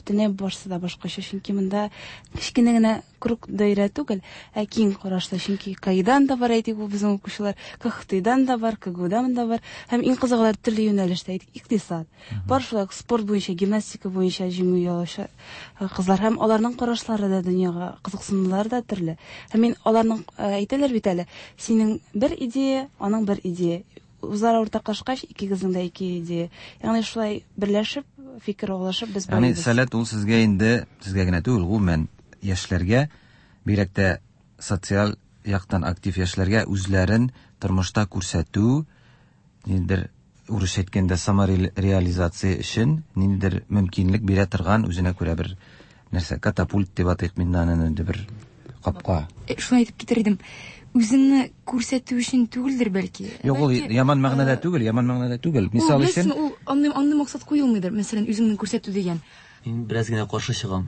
бөтенләй барсы да башкача, чөнки монда кичкенә генә круг даирә түгел, ә киң карашлы, чөнки кайдан да бар әйтик, бу безнең укучылар, КХТдан да бар, КГУдан да бар, һәм иң кызыклары төрле юнәлештә, икътисад. Бар шулай спорт буенча, гимнастика буенча җиңү яулаучы кызлар, һәм аларның карашлары да дөньяга кызыксынулары да төрле. Һәм мин аларның әйтәләр бит әле, синең бер идея, аның бер идея. Үзара уртаклашкач, икегезнең дә ике идея. Ягъни шулай берләшеп, фикер алышып без Ягъни сәләт ул сезгә инде, сезгә генә түгел, гомумән яшьләргә, бигрәк тә социаль яктан актив яшьләргә үзләрен тормышта күрсәтү, ниндидер урыс әйткәндә самореализация өчен ниндидер мөмкинлек бирә торган үзенә күрә бер нәрсә, катапульт дип атыйк мин аны, бер капка. Шуны әйтеп китер идем. Үзеңне күрсәтү өчен түгелдер бәлки. Юк, ул яман мәгънәдә түгел, Мисал өчен, ул андый максат куелмыйдыр, мәсәлән, үзеңне күрсәтү дигән. Мин бераз генә каршы чыгам.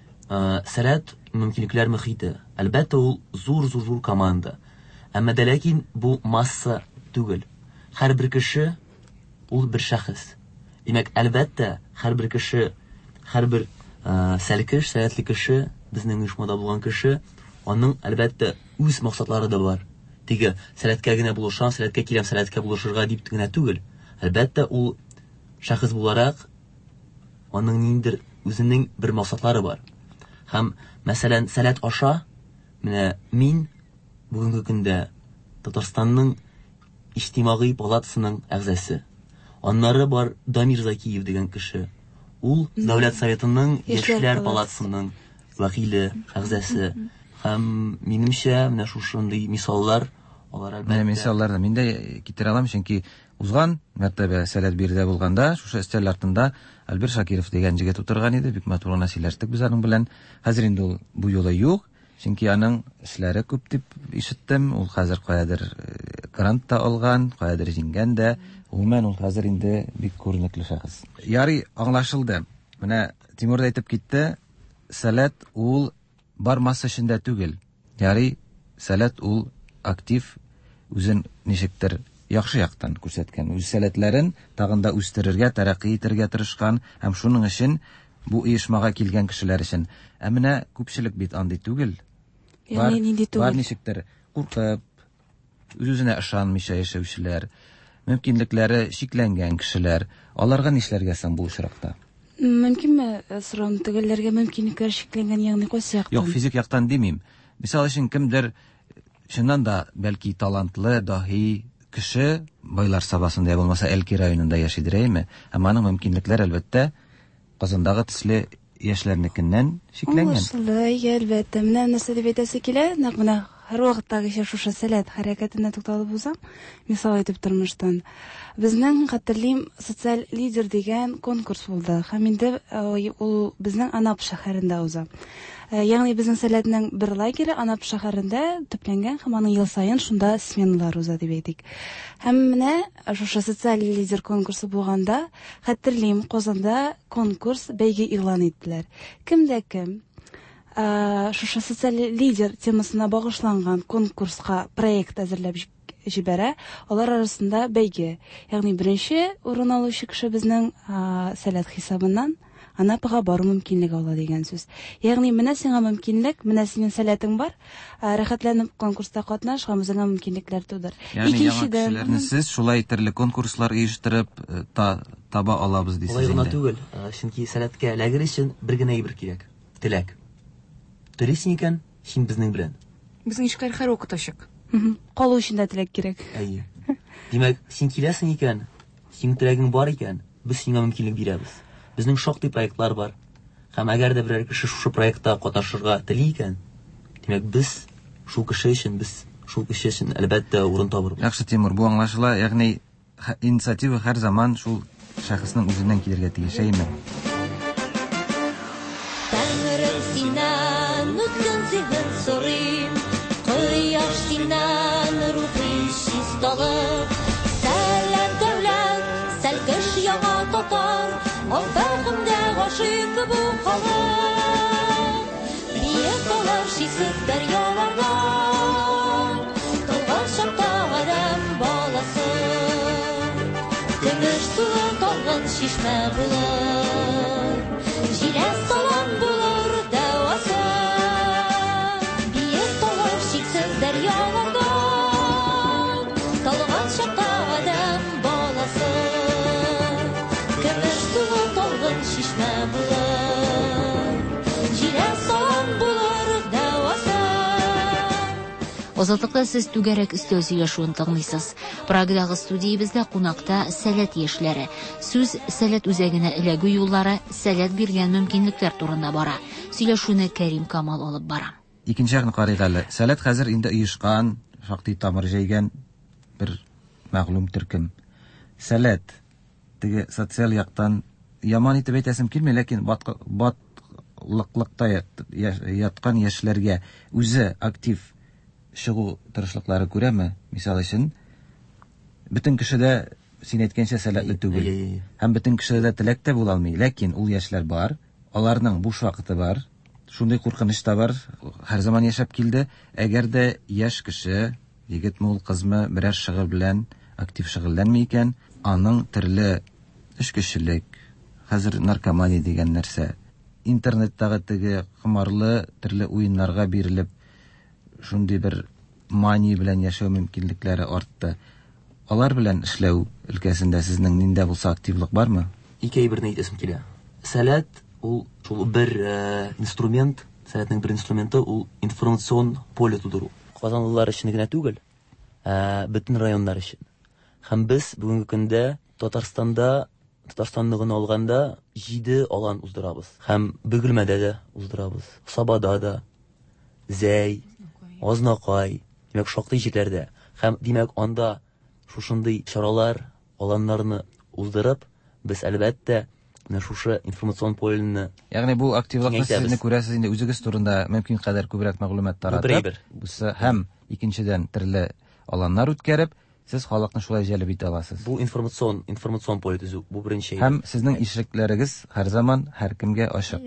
Сәләт мөмкинлекләр мөхите. Әлбәттә, ул зур команда. Әмма дә ләкин бу масса түгел. Һәрбер кеше ул бер шәхес. Димәк, әлбәттә, һәрбер кеше, һәрбер сәлкеш, сәләтле кеше, безнең оешмада булган кеше, аның әлбәттә үз максатлары да бар. Теге сәләткә генә булышам, сәләткә киләм, сәләткә булышырга дип генә түгел. Әлбәттә, ул шәхес буларак аның ниндидер үзенең бер максатлары бар. Һәм мәсәлән, сәләт аша, менә мин бүгенге көндә Татарстанның иҗтимагый палатасының әгъзасы. Аннары бар Дамир Закиев дигән кеше. Ул Дәүләт Советының яшьләр палатасының вәкиле, әгъзасы. Һәм минемчә, менә шушындый мисаллар, алар әлбәттә мисалларны мин дә китерә алам, чөнки узган мәртәбә сәләт бирдә булганда, шушы өстәл артында Альбер Шакиров дигән җегет утырган иде, бик матур гына сөйләштек без аның белән. Хәзер инде ул бу юлы юк, чөнки аның эшләре күп дип ишеттем. Ул хәзер каядыр грант та алган, каядыр җиңгән дә. Гомумән ул хәзер инде бик күренекле шәхес. Ярый, аңлашылды. Менә Тимур да әйтеп китте, сәләт ул бар масса эчендә түгел. Ярый, сәләт ул актив, үзен ничектер яхшы яктан күрсәткән, үз сәләтләрен тагын да үстерергә, тәрәккый итәргә тырышкан, һәм шуның өчен бу оешмага килгән кешеләр өчен. Ә менә күпчелек бит андый түгел. Бар ничектер куркып, үз-үзенә ышанмыйча яшәүчеләр, мөмкинлекләре шикләнгән кешеләр, аларга нишләргә соң бу очракта? Мөмкинме сорам тегеләргә мөмкинлекләр шикләнгән, ягъни кайсы яктан? Юк, физик яктан димим. Мисал өчен кемдер шуннан да бәлки талантлы, даһи кеше байлар сабасында булмаса Әлки районында яшидер, әйме? Әмма аның мөмкинлекләре әлбәттә Казандагы төсле яшьләрнекеннән шикләнгән. Шулай, әлбәттә. Менә нәрсә дип әйтәсе килә, нәкъ менә һәр вакыттагыча шушы сәләт хәрәкәтенә тукталып булсам, мисал әйтеп тормыштан. Безнең хәтерлим социаль лидер дигән конкурс булды. Һәм инде ул безнең Анап шәһәрендә уза. Ягъни безнең сәләтнең бер лагере Анап шәһәрендә төпләнгән, һәм аның ел саен шунда сменалар уза дип әйтик. Һәм менә шушы социаль лидер конкурсы булганда, хәтерлим, Казанда конкурс бәйге игълан иттеләр. Кемдә кем шушы социаль лидер темасына багышланган конкурска проект әзерләп җибәрә, алар арасында бәйге. Ягъни беренче урын алучы кеше безнең сәләт хисабыннан Анапага бару мөмкинлеге ала дигән сүз. Ягъни менә сиңа мөмкинлек, менә синең сәләтең бар, рәхәтләнеп конкурста катнаш, һәм үзеңә мөмкинлекләр тудыр. Икенчедән, сез шулай төрле конкурслар оештырып таба алабыз дисез инде. Алай гына түгел, чөнки сәләткә эләгер өчен бер генә әйбер кирәк. Теләк. Телисең икән, син безнең белән. Безнең ишкәр һәр вакыт ачык. Калу өчен дә теләк кирәк. Әйе. Димәк, син киләсең икән, син теләгең бар икән, без сиңа мөмкинлек бирәбез. Безнең шактый проектлар бар. Һәм әгәр дә берәр кеше шушы проектта катнашырга тели икән, димәк без шул кеше өчен әлбәттә урын табырбыз. Яхшы, Тимур, бу аңлашыла. Ягъни инициатива һәр заман шул шәхеснең үзеннән килергә тиеш, әйме? Тәңрем синнән үткән зиһен сорыйм, кояш синнән рухи чисталык, сәләт дәүләт, сәлкеш яңа татар, Фәһемдә гашыйк бу халык. Биек алар шисез дәрьяларда, тулган чакта адәм баласы, көмеш суы талган чишмә булыр. Җиләс Азатлыкта сез түгәрәк өстәл сөйләшүен тыңлыйсыз. Прагадагы студиябездә кунакта сәләт яшьләре. Сүз сәләт үзәгенә эләгү юллары, сәләт биргән мөмкинлекләр турында бара. Сөйләшүне Кәрим Камал алып бара. Икенче ягын карыйк әле. Сәләт хәзер инде оешкан, шактый тамыр җәйгән бер мәгълүм төркем. Сәләт теге социаль яктан яман итеп әйтәсем килми, ләкин батлыклыкта яткан яшьләргә үзе актив чыгу тырышлыклары күрәме? Мисал өчен, бөтен кешедә син әйткәнчә сәләтле түгел. Һәм бөтен кешедә теләк тә була алмый, ләкин ул яшьләр бар, аларның буш вакыты бар. Шундый куркыныч та бар, һәр заман яшәп килде. Әгәр дә яшь кеше, егетме ул кызмы, берәр шөгыль белән актив шөгыльләнми икән, аның төрле эшкечелек, хәзер наркомания дигән нәрсә, интернеттагы теге кымарлы төрле уеннарга бирелеп, шундый бер мания белән яшәү мөмкинлекләре артты. Алар белән эшләү өлкәсендә сезнең ниндә булса активлык бармы? Ике әйберне әйтәсем килә. Сәләт ул шул бер инструмент, сәләтнең бер инструменты ул информацион поле тудыру. Казанлылар өчен генә түгел, бөтен районнар өчен. Һәм без бүгенге көндә Татарстанны гына алганда 7 алан уздырабыз. Һәм Бөгелмәдә дә уздырабыз, Сабада да, Зәй, Азнакай, димәк шактый җирләрдә. Һәм димәк анда шушындый чаралар, аланнарны уздырып, без әлбәттә менә шушы информацион полены, ягъни бу активлыкны сезне күрәсез инде үзегез турында мөмкин кадәр күбрәк мәгълүмат таратып, һәм икенчедән төрле аланнар үткәреп, сез халыкны шулай җәлеп итә аласыз. Бу информацион поле төзү, бу беренче. Һәм сезнең ишекләрегез һәр заман һәр кемгә ачык.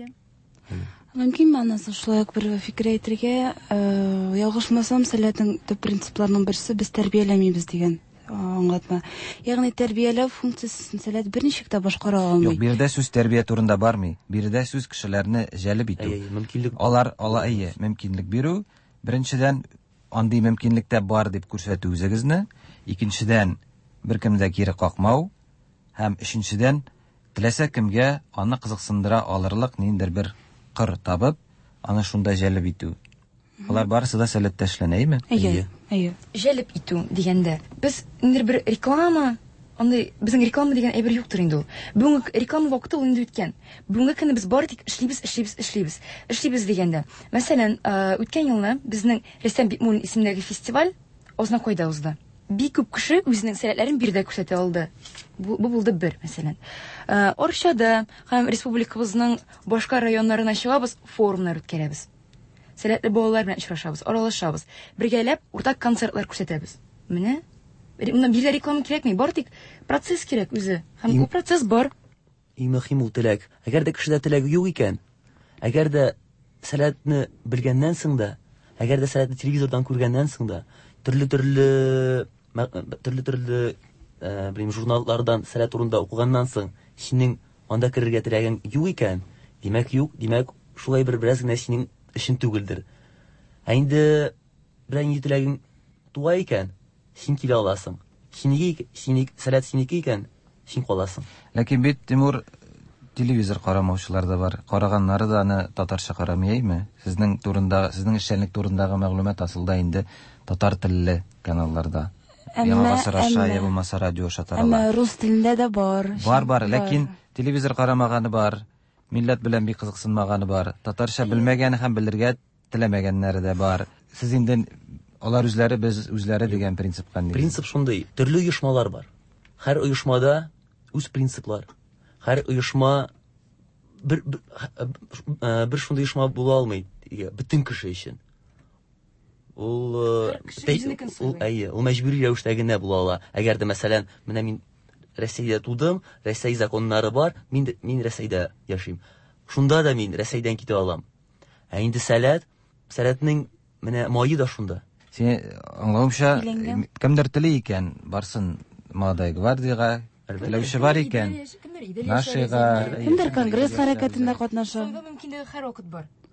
Мөмкин манасы шулай бер фикер әйтергә, ялгышмасам, сәләтнең төп принципларының берсе без тәрбияләмибез дигән аңлатма. Ягъни тәрбияләү функциясын сәләт берничек тә башкара алмый. Юк, биредә сүз тәрбия турында бармый. Биредә сүз кешеләрне җәлеп итү. Мөмкинлек бирү. Беренчедән андый мөмкинлектә бар дип күрсәтү үзегезне, икенчедән беркемдә кире какмау, һәм өченчедән теләсә кемгә аны кызыксындыра алырлык ниндидер бер кыр табып, аны шунда җәлеп итү. Алар барысы да сәләттә эшләнәме? Әйе. Җәлеп итү дигәндә, без инде бер реклама, андый безнең реклама дигән әйбер юктыр инде ул. Бүгенге реклама вакыты ул инде үткән. Бүгенге көнне без бары тик эшлибез дигәндә. Мәсәлән, үткән елны безнең Рөстәм Бикмуллин исемендәге фестиваль Азнакайда узды. Бик күп кеше үзенең сәләтләрен биредә күрсәтә алды. Бу булды бер, мәсәлән. Оршада һәм республикабызның башка районнарына чыгабыз, форумнар үткәрәбез. Сәләтле балалар белән очрашабыз, аралашабыз, бергәләп уртак концертлар күрсәтәбез. Менә монда бирә реклама кирәкми, бары тик процесс кирәк үзе. Һәм бу процесс бар. Иң мөһим ул теләк. Әгәр дә кешедә теләк юк икән, әгәр дә сәләтне белгәннән соң да, әгәр дә сәләтне телевизордан күргәннән соң да, төрле журналлардан сәләт турында укыганнан соң, синең анда керергә теләгән юк икән, димәк шулай бераз гына синең эшең түгелдер. Инде берәр теләгең туа икән, син килә аласың. Сәләт синеке икән, син каласың. Ләкин бит Тимур телевизор карамаучылар да бар. Караганнары да аны татарча карамыймы? Сезнең эшчәнлек турындагы мәгълүмат асылда инде татар телле каналларда. Яңа Сараша булмаса радио шатаралар. Әмма рус телендә дә бар. Бар, ләкин телевизор карамаганы бар. Милләт белән бик кызыксынмаганы бар. Татарча белмәгәне һәм белергә теләмәгәннәре дә бар. Сез инде алар үзләре без үзләре дигән принципка нигез. Принцип шундый. Төрле оешмалар бар. Һәр оешмада үз принциплар. Һәр оешма бер шундый оешма була алмый. Бөтен кеше өчен. Ул мәҗбүри рәвештә генә була ала. Әгәр дә мәсәлән, менә мин Россиядә тудым, Россия законнары бар, мин Россиядә яшим. Шунда да мин Россиядән китә алам. Инде сәләтнең менә майы да шунда. Син аңлавымча, кемдер теле икән, барсын Молодая гвардияга, теләүче бар икән. Нашыга, кемдер конгресс хәрәкәтендә катнаша. Мөмкинлеге һәр вакыт бар.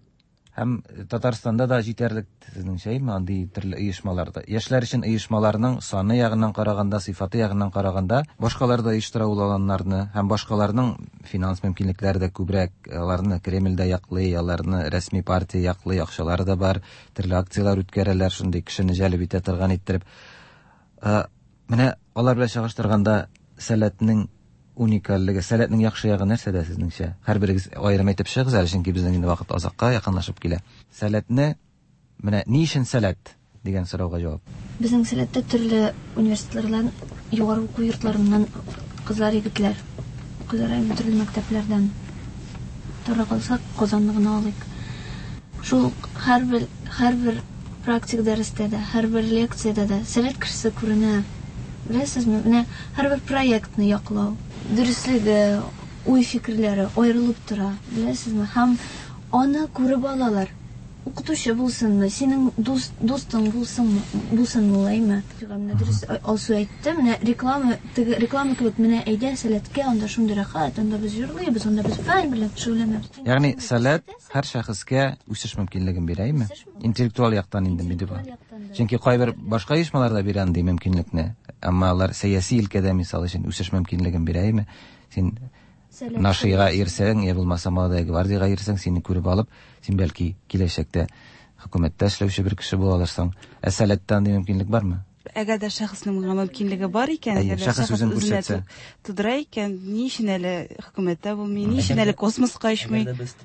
Һәм Татарстанда да җитәрлек сезнеңчә андый төрле оешмаларда. Яшьләр өчен оешмаларның саны ягыннан караганда, сыйфаты ягыннан караганда, башкаларда оештыра алганнарны һәм башкаларның финанс мөмкинлекләре дә күбрәк, аларны Кремльдә яклый, аларны рәсми партия яклый, акчалары да бар, төрле акциялар үткәрәләр, шундый кешене җәлеп итә торган иттереп. Менә алар белән чагыштырганда сәләтнең уникальлыгы, сәләтнең яхшы ягы нәрсәдә сезнеңчә? Һәрберегез аерым әйтеп чыгыгыз әле, чөнки безнең инде вакыт азакка якынлашып килә. Сәләтне менә ни өчен сәләт дигән сорауга җавап. Безнең сәләттә төрле университетлардан, югары уку йортларыннан кызлар, егетләр, төрле мәктәпләрдән таралсак, Казанны гына алыйк. Шул һәрбер практик дәрестә дә, һәрбер лекциядә дә сәләт кешесе күренә. Беләсезме, менә һәрбер проектны яклау, дөрестлеге, уй фикерләре аерылып тора. Беләсезме, һәм аны күреп алалар. Укытучы булсынмы, синең дустың булсынмы, лайма. Менә дөрес алсу әйтте, менә реклама кебек, менә әйдә сәләткә, анда шундый рәхәт, анда без җырлыйбыз, анда без фән белән шөгыльләнәбез. Ягъни сәләт һәр шәхескә үсеш мөмкинлеген бирәме? Интеллектуаль яктан инде бит бу. Чөнки кайбер башка оешмаларда бирә андый мөмкинлекне, әмма алар сәяси илкәдә мисал өчен үсеш мөмкинлеген бирәме? Син Нашига ирсәң, я булмаса Молодая гвардиягә ирсәң, сине күреп алып, син бәлки киләчәктә хөкүмәттә эшләүче бер кеше була алырсың. Сәләттә андый мөмкинлек бармы? Әгәр дә шәхеснең мөмкинлеге бар икән, шәхес үзен күрсәтсә, тудыра икән, ни өчен әле хөкүмәттә булмый, ни өчен әле космоска очмый?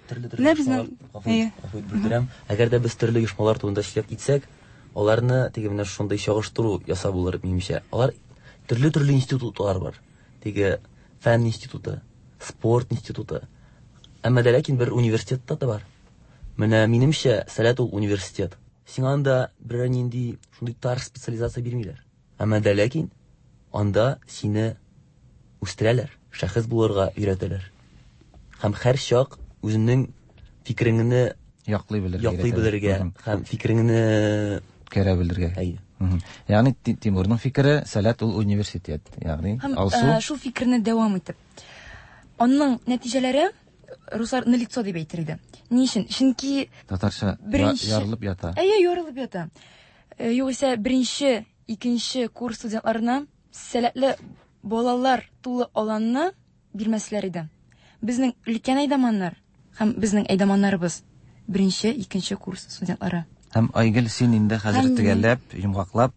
Әгәр дә без төрле оешмалар турында эшләп китсәк, аларны теге менә шундый чагыштыру ясап булыр минемчә. Алар төрле институтлар бар. Теге фән институты, спорт институты. Әмма дә ләкин бер университетта да бар. Менә минемчә, сәләт ул университет. Сиңа анда бер нинди шундый тар специализация бирмиләр. Әмма дә ләкин анда сине үстерәләр, шәхес булырга өйрәтәләр. Һәм һәр чак үзенең фикереңне яклый белергә, һәм фикереңне кәрә белергә. Ягъни Тимурның фикере сәләт ул университет, ягъни алсу. Шул фикерне дәвам итеп. Аның нәтиҗәләре руслар на лицо дип әйтер иде. Ни өчен? Чөнки татарча ярылып ята. Ярылып ята. Югыйсә беренче, икенче курс студентларына сәләтле балалар тулы аланны бирмәсләр иде. Безнең өлкән әйдәманнар һәм безнең әйдәманнарыбыз беренче, икенче курс студентлары. Һәм Айгөл, син инде хәзер тегәлләп, йомгаклап,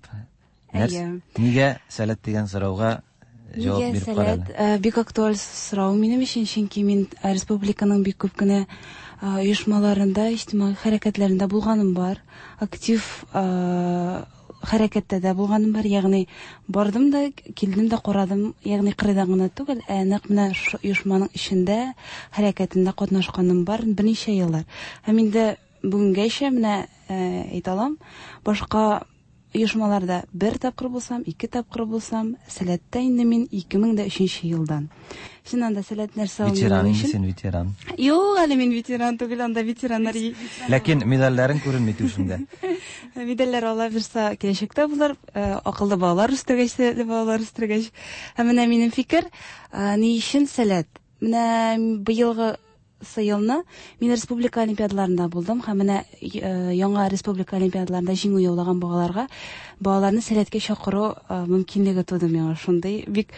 нигә сәләт дигән сорауга җавап биреп карады? Бик актуаль сорау минем өчен, чөнки мин республиканың бик күп кенә оешмаларында, иҗтимагый хәрәкәтләрендә булганым бар, актив хәрәкәттә дә булганым бар, ягъни бардым да, килдем дә карадым, ягъни кырыйдан гына түгел, нәкъ менә оешманың эчендә, хәрәкәтендә катнашканым бар берничә еллар. Һәм инде бүгенгәчә менә әйтә алам, башка оешмаларда бер тапкыр булсам, 2 тапкыр булсам, сәләттә инде мин 2003 елдан. Син анда сәләт нәрсә ул? Син ветеран. Юк, әле мин ветеран түгел, анда ветераннар. Ләкин медальләрен күренми түшендә. Медальләр алып булса, киләчәктә булыр, акыллы балалар үстергәч, сәләтле балалар үстергәч. Һәм менә минем фикер, ни өчен сәләт? Менә быелгы елны мин республика олимпиадаларында булдым һәм менә яңа республика олимпиадаларында җиңү яулаган балаларны сәләткә чакыру мөмкинлеге туды миңа. Шундый бик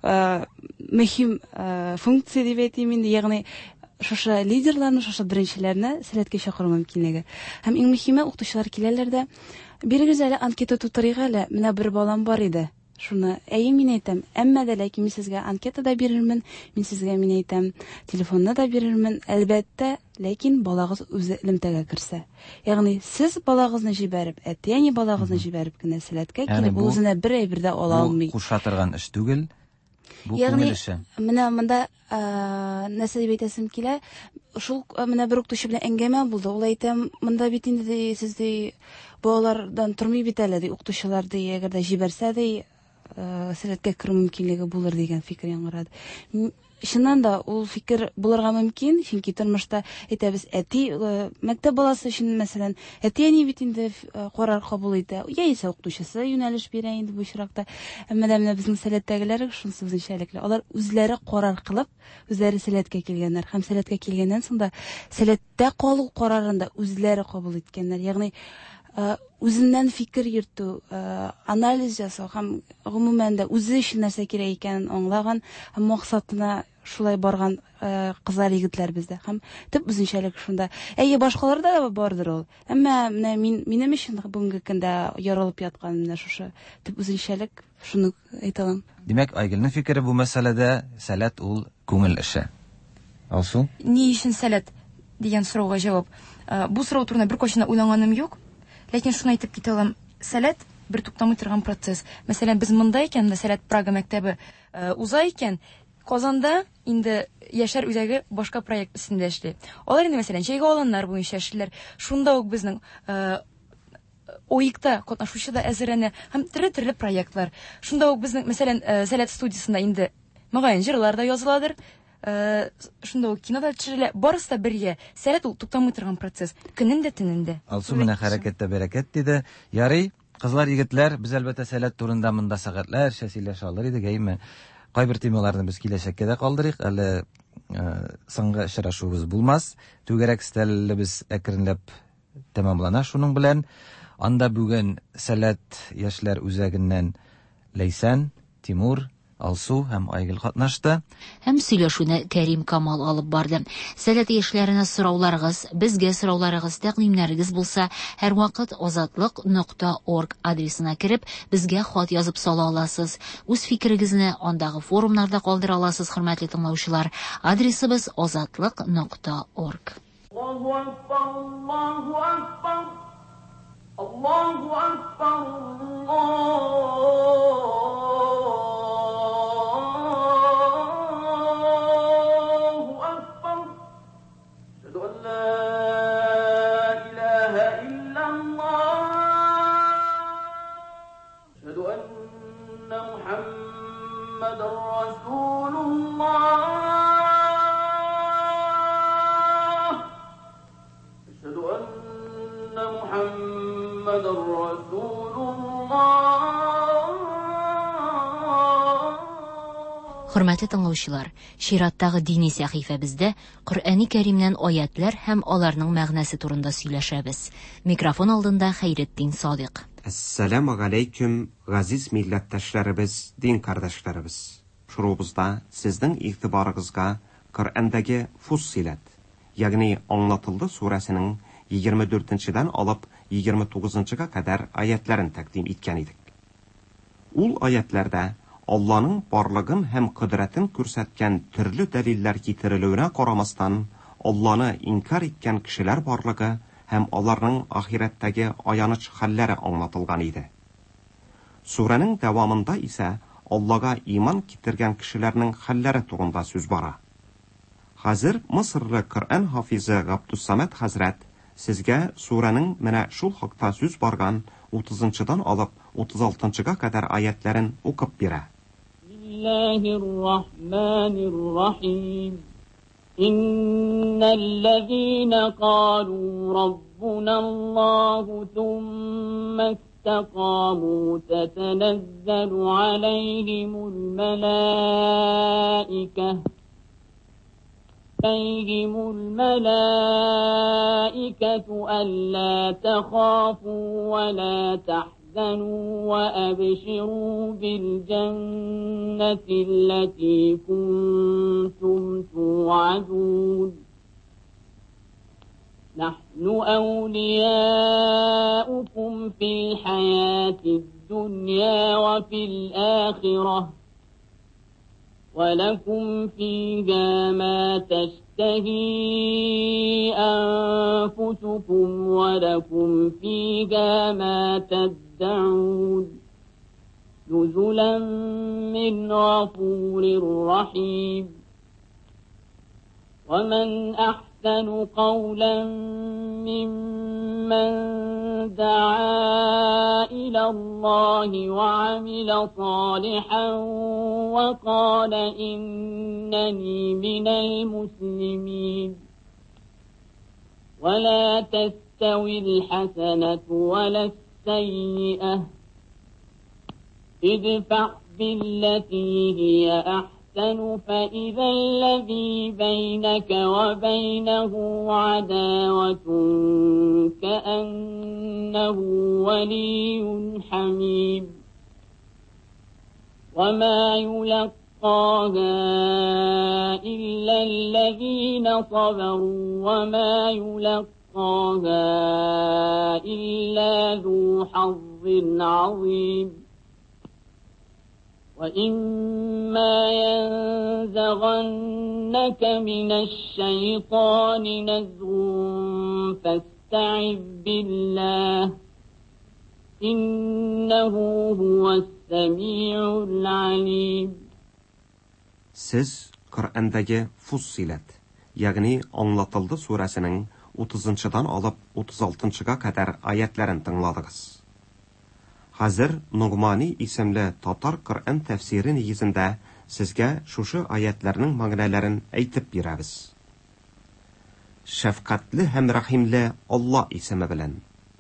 мөһим функция дип әйтим инде, ягъни шушы лидерларны, шушы беренчеләрне сәләткә чакыру мөмкинлеге. Һәм иң мөһиме, укытучылар киләләр дә, бирегез әле анкета тутырыйк әле, менә бер балам бар иде. Шуны мин әйтәм, әмма дә ләкин мин сезгә анкета да бирермен, мин сезгә мин әйтәм, телефонны да бирермен, әлбәттә, ләкин балагыз үзе элемтәгә керсә. Ягъни сез балагызны җибәреп, әти-әни балагызны җибәреп кенә сәләткә килеп, ул үзенә бер әйбер дә ала алмый. Бу куша торган эш түгел. Бу күңел эше. Менә монда нәрсә дип әйтәсем килә, шул менә бер укытучы белән әңгәмә булды. Ул әйтә, монда бит инде сез балалардан тормый бит әле, укытучылар әгәр дә җибәрсә сәләткә керү мөмкинлеге булыр дигән фикер яңгырады. чыннан да ул фикер булырга мөмкин, чөнки тормышта әйтәбез, әти мәктәп баласы өчен мәсәлән, әти әни бит инде карар кабул итә, яисә укытучысы юнәлеш бирә инде бу чиракта. Әмма дә менә безнең сәләттәгеләр шунысы үзенчәлекле. Алар үзләре карар кылып, үзләре сәләткә килгәннәр һәм сәләткә килгәннән соң да сәләттә калу карарын да үзләре кабул иткәннәр. Ягъни үзеннән фикер йөртү, анализ ясау һәм гомумән дә үзе өчен нәрсә кирәк икәнен аңлаган һәм максатына шулай барган кызлар, егетләр бездә. Һәм төп үзенчәлек шунда. Әйе, башкаларда да бардыр ул. Әмма менә минем өчен бүгенге көндә ярылып яткан менә шушы төп үзенчәлек, шуны әйтәм. Димәк, Айгөлнең фикере бу мәсьәләдә сәләт ул күңел эше. Алсу? Ни өчен сәләт дигән сорауга җавап. Бу сорау турында бер кайчан уйлаганым юк. Ләкин шуны әйтеп китә алам. Сәләт бер туктамый торган процесс. Мәсәлән, без монда икән, сәләт Прага мәктәбе уза икән, Казанда инде яшәр үзәге башка проект өстендә эшли. Алар инде мәсәлән чәйгә аланнар буенча эшләр. Шунда ук безнең ОИКта катнашучы да әзерләнә һәм төрле проектлар. Шунда ук безнең мәсәлән сәләт студиясында инде мөгаен җырлар да язылалар. Шунда ук кинода төшерелә. Барысы да бергә. Сәләт ул туктамый торган процесс. Көнендә, төнендә. Алсу менә хәрәкәттә бәрәкәт диде. Ярый, кызлар, егетләр, без әлбәттә сәләт турында монда сәгатьләрчә сөйләшә алыр идек, әйме. Кайбер темаларны без киләчәккә дә калдырыйк. Әле соңгы очрашуыбыз булмас. Түгәрәк стәлле без әкренләп тәмамлана шуның белән. Анда бүген сәләт яшьләр үзәгеннән Ләйсән, Тимур, Алсу һәм Айгөл катнашты. Һәм сөйләшүне Кәрим Камал алып барды. Сәләт яшьләренә сорауларыгыз, безгә сорауларыгыз, тәкъдимнәрегез булса, һәрвакыт azatliq.org адресына кирип, безгә хат язып сала аласыз. Үз фикерегезне андагы форумнарда калдыра аласыз, хөрмәтле тыңлаучылар. Адресыбыз azatliq.org. Allahu Akbar, Allahu Akbar. Ashhadu an la ilaha illallah. Ashhadu anna Muhammadar Rasulullah. Ashhadu anna Muhammadar Rasulullah. Хөрмәтле тыңлаучылар, чираттагы дини сәхифәбездә Коръәни Кәримнән аятлар һәм аларның мәгънәсе турында сөйләшәбез. Микрофон алдында Хәйретдин Садык. Ассаламу алейкум, газиз милләттәшләребез, дин кардәшләребез. Шурубызда сезнең игътибарыгызга Коръәндәге Фуссилат, ягъни Аңлатылды сүрәсенең 24-дән алып 29-га кадәр аятларын тәкъдим иткән идек. Ул аятларда Алланың барлыгын һәм кудрәтен күрсәткән төрле дәлилләр китерелүенә карамастан, Алланы инкар иткән кешеләр барлыгы һәм аларның ахирәттәге аяныч хәлләре аңлатылган иде. Сүрәнең дәвамында исә Аллага иман китергән кешеләрнең хәлләре турында сүз бара. Хәзер Мисырлы Коръән хафизы Габдуссамад хәзрәт сезгә сүрәнең менә шул хакта сүз барган 30-дан алып 36-га кадәр аятларын укып бирә. Бисмиллаһир-рахманир-рахим. Иннал-лазина qalū rabbunallāhu thumma istaqāmū tatanazzalu ዐalayhimul malā'ikah عليهم الملائكة ألا تخافوا ولا تحزنوا وأبشروا بالجنة التي كنتم توعدون نحن أولياؤكم في الحياة الدنيا وفي الآخرة ولكم فيها ما تشتهي أنفسكم ولكم فيها ما تدعون نزلا من غفور رحيم ومن أحسن قولا ممن دعا إلى إلى الله وعمل صالحا وقال إنني من المسلمين ولا تستوي الحسنة ولا السيئة ادفع بالتي هي أحسن فإذا الذي بينك وبينه عداوة كأنه ولي حميم وما يلقاها إلا الذين صبروا وما يلقاها إلا ذو حظ عظيم وإما ينزغنك من الشيطان نزغ فاستعذ بالله إنه هو السميع العليم. Siz Qur'andagi Fussilat, ya'ni Anlatıldı surəsinin 30-dan alıb 36-ga qədər ayətlərini dinladınız. Hazır Nuğmani isimli Tatar Qur'an təfsiri negizində sizə şuşu ayətlərinin məğnələrini aytıb berəmiz. Şəfqətli həm rəhimli Allah ismi bilan.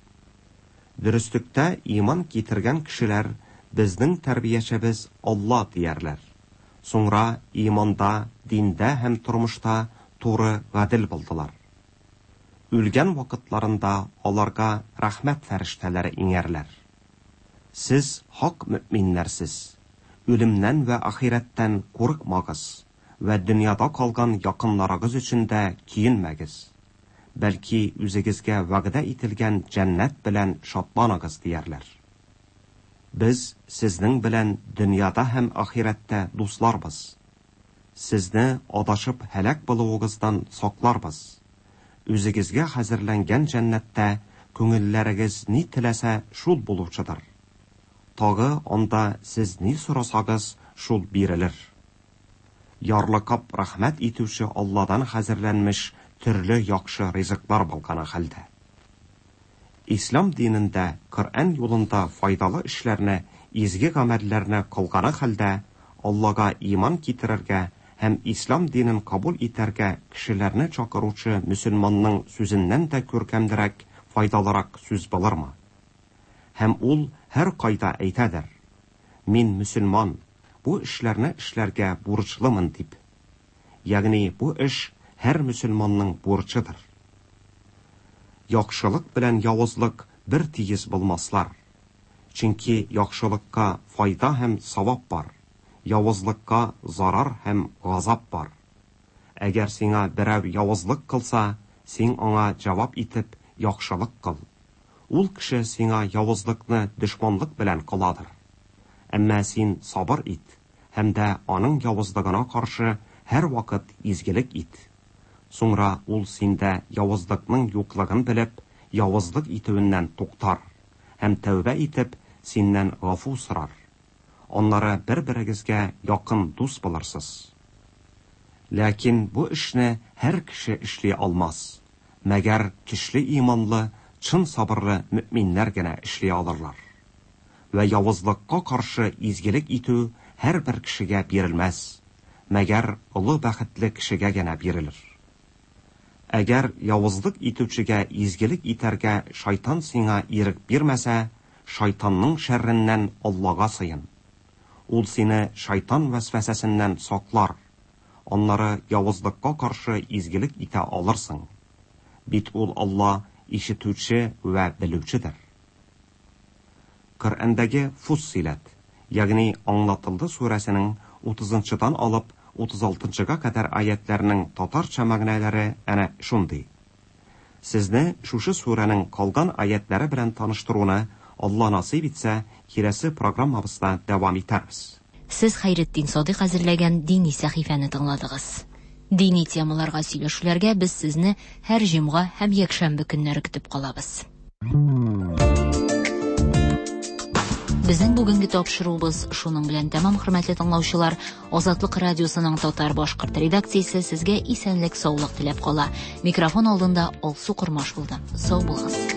Dürüstlükdə iman getirgan kişilər bizning tərbiyəçimiz Allah deyərlər. Sonra imanda, dində həm turmuşda to'g'ri gadil bo'ldilar. O'lgan vaqtlarında onlarga rahmat farishtalari ingarlar. Siz haq müminlərsiz. Ölümdən və axiratdan qorxmağız və dünyada qalğan yaxınlarınız üçün də kiyinməgiz. Bəlkə özünüzə vəqdə etilgan cənnət bilən şadlanağız deyərlər. Biz sizning bilan dünyada həm axiratda dostlarбыз. Sizni adashib halak bo'luvingizdan saqlarбыз. O'zingizga hazırlangan jannatda ko'ngillarınız ni tilasa shul bo'luvchidir. Tog'i onda siz ni so'rasangiz shul berilir. Yorliqab rahmat etuvchi Allohdan hazırlanmış turli yaxshi rizqlar bo'lgani holda. İslam dinində Qur'an yolunda faydalı işlərni, ezgi amallarni qilgani holda Allohga iymon keltirarga hem İslam dinin kabul eterge kişilerini çakıruvchi Müslümanның sözündən də görkemdirek, faydalarak söz bulurma. Hem ol her kayda eytedir. Min Müslüman bu işlerini işlerge borçlımın dip. Yani bu iş her Müslümanның borçıdır. Yaxşılık bilen yavuzlık bir tiyiz bulmaslar. Çünkü yaxşılıkka fayda hem savap var. Yavuzlıkka zarar hem gazap var. Eğer sana birəv yavuzlık kılsa, sen ona cevap etip yaxşılık kıl. Ol kişi sana yavuzlıkны düşmanlık bilen kıladır. Ama sen sabır et, hem de onun yavuzlığına karşı her vakit izgilik et. Sonra ol sende yavuzlıkның yoklığını bilip, yavuzlık etüvinden toqtar. Hem tövbe etip, senden gafu sırar. Onlara bir-biringizga yaqin do'st bo'larsiz. Lakin bu ishni har kishi ishlay olmas. Magar kuchli iymonli, chin sabrli mu'minlargina ishlay olurlar. Va yovuzlikqa qarshi ezgilik etu har bir kishiga berilmas. Magar ulug' baxtli kishigagina berilir. Agar yovuzlik etuvchiga ezgilik etarga shayton senga erik bermasa, shaytonning sharrindən Allohga sığın. Ol seni şeytan vesvesesinden saklar. Onları yavuzlıkka karşı izgilik ite alırsın. Bit ol Allah işituvchi ve biluvchidir. Qur'andagi Fussilat, yani Anlatıldı surəsinin 30-dan alıp 36-ga kadar ayetlerinin tatarcha ma'nolari ana shunday. Sizni şuşu surenin qolgan ayetleri bilan tanıştıruna Allah nasip etse, kelesi programmamızda devam etərmiz. Siz Xayriddin Sodiq hazırlagan dini sahifəni dinladınız. Dini temalarga сөйләшүләргә biz sizni her jumğa hem yakshanba günləri kütüp qalabız. Bizning bugungi topshiruvimiz шуның белән тәмам, хөрмәтле тыңлаучылар. Азатлык радиосының татар-башкорт редакциясе сезгә исәнлек, саулык теләп кала. Микрофон алдында Алсу Курмаш булды. Сау булыгыз.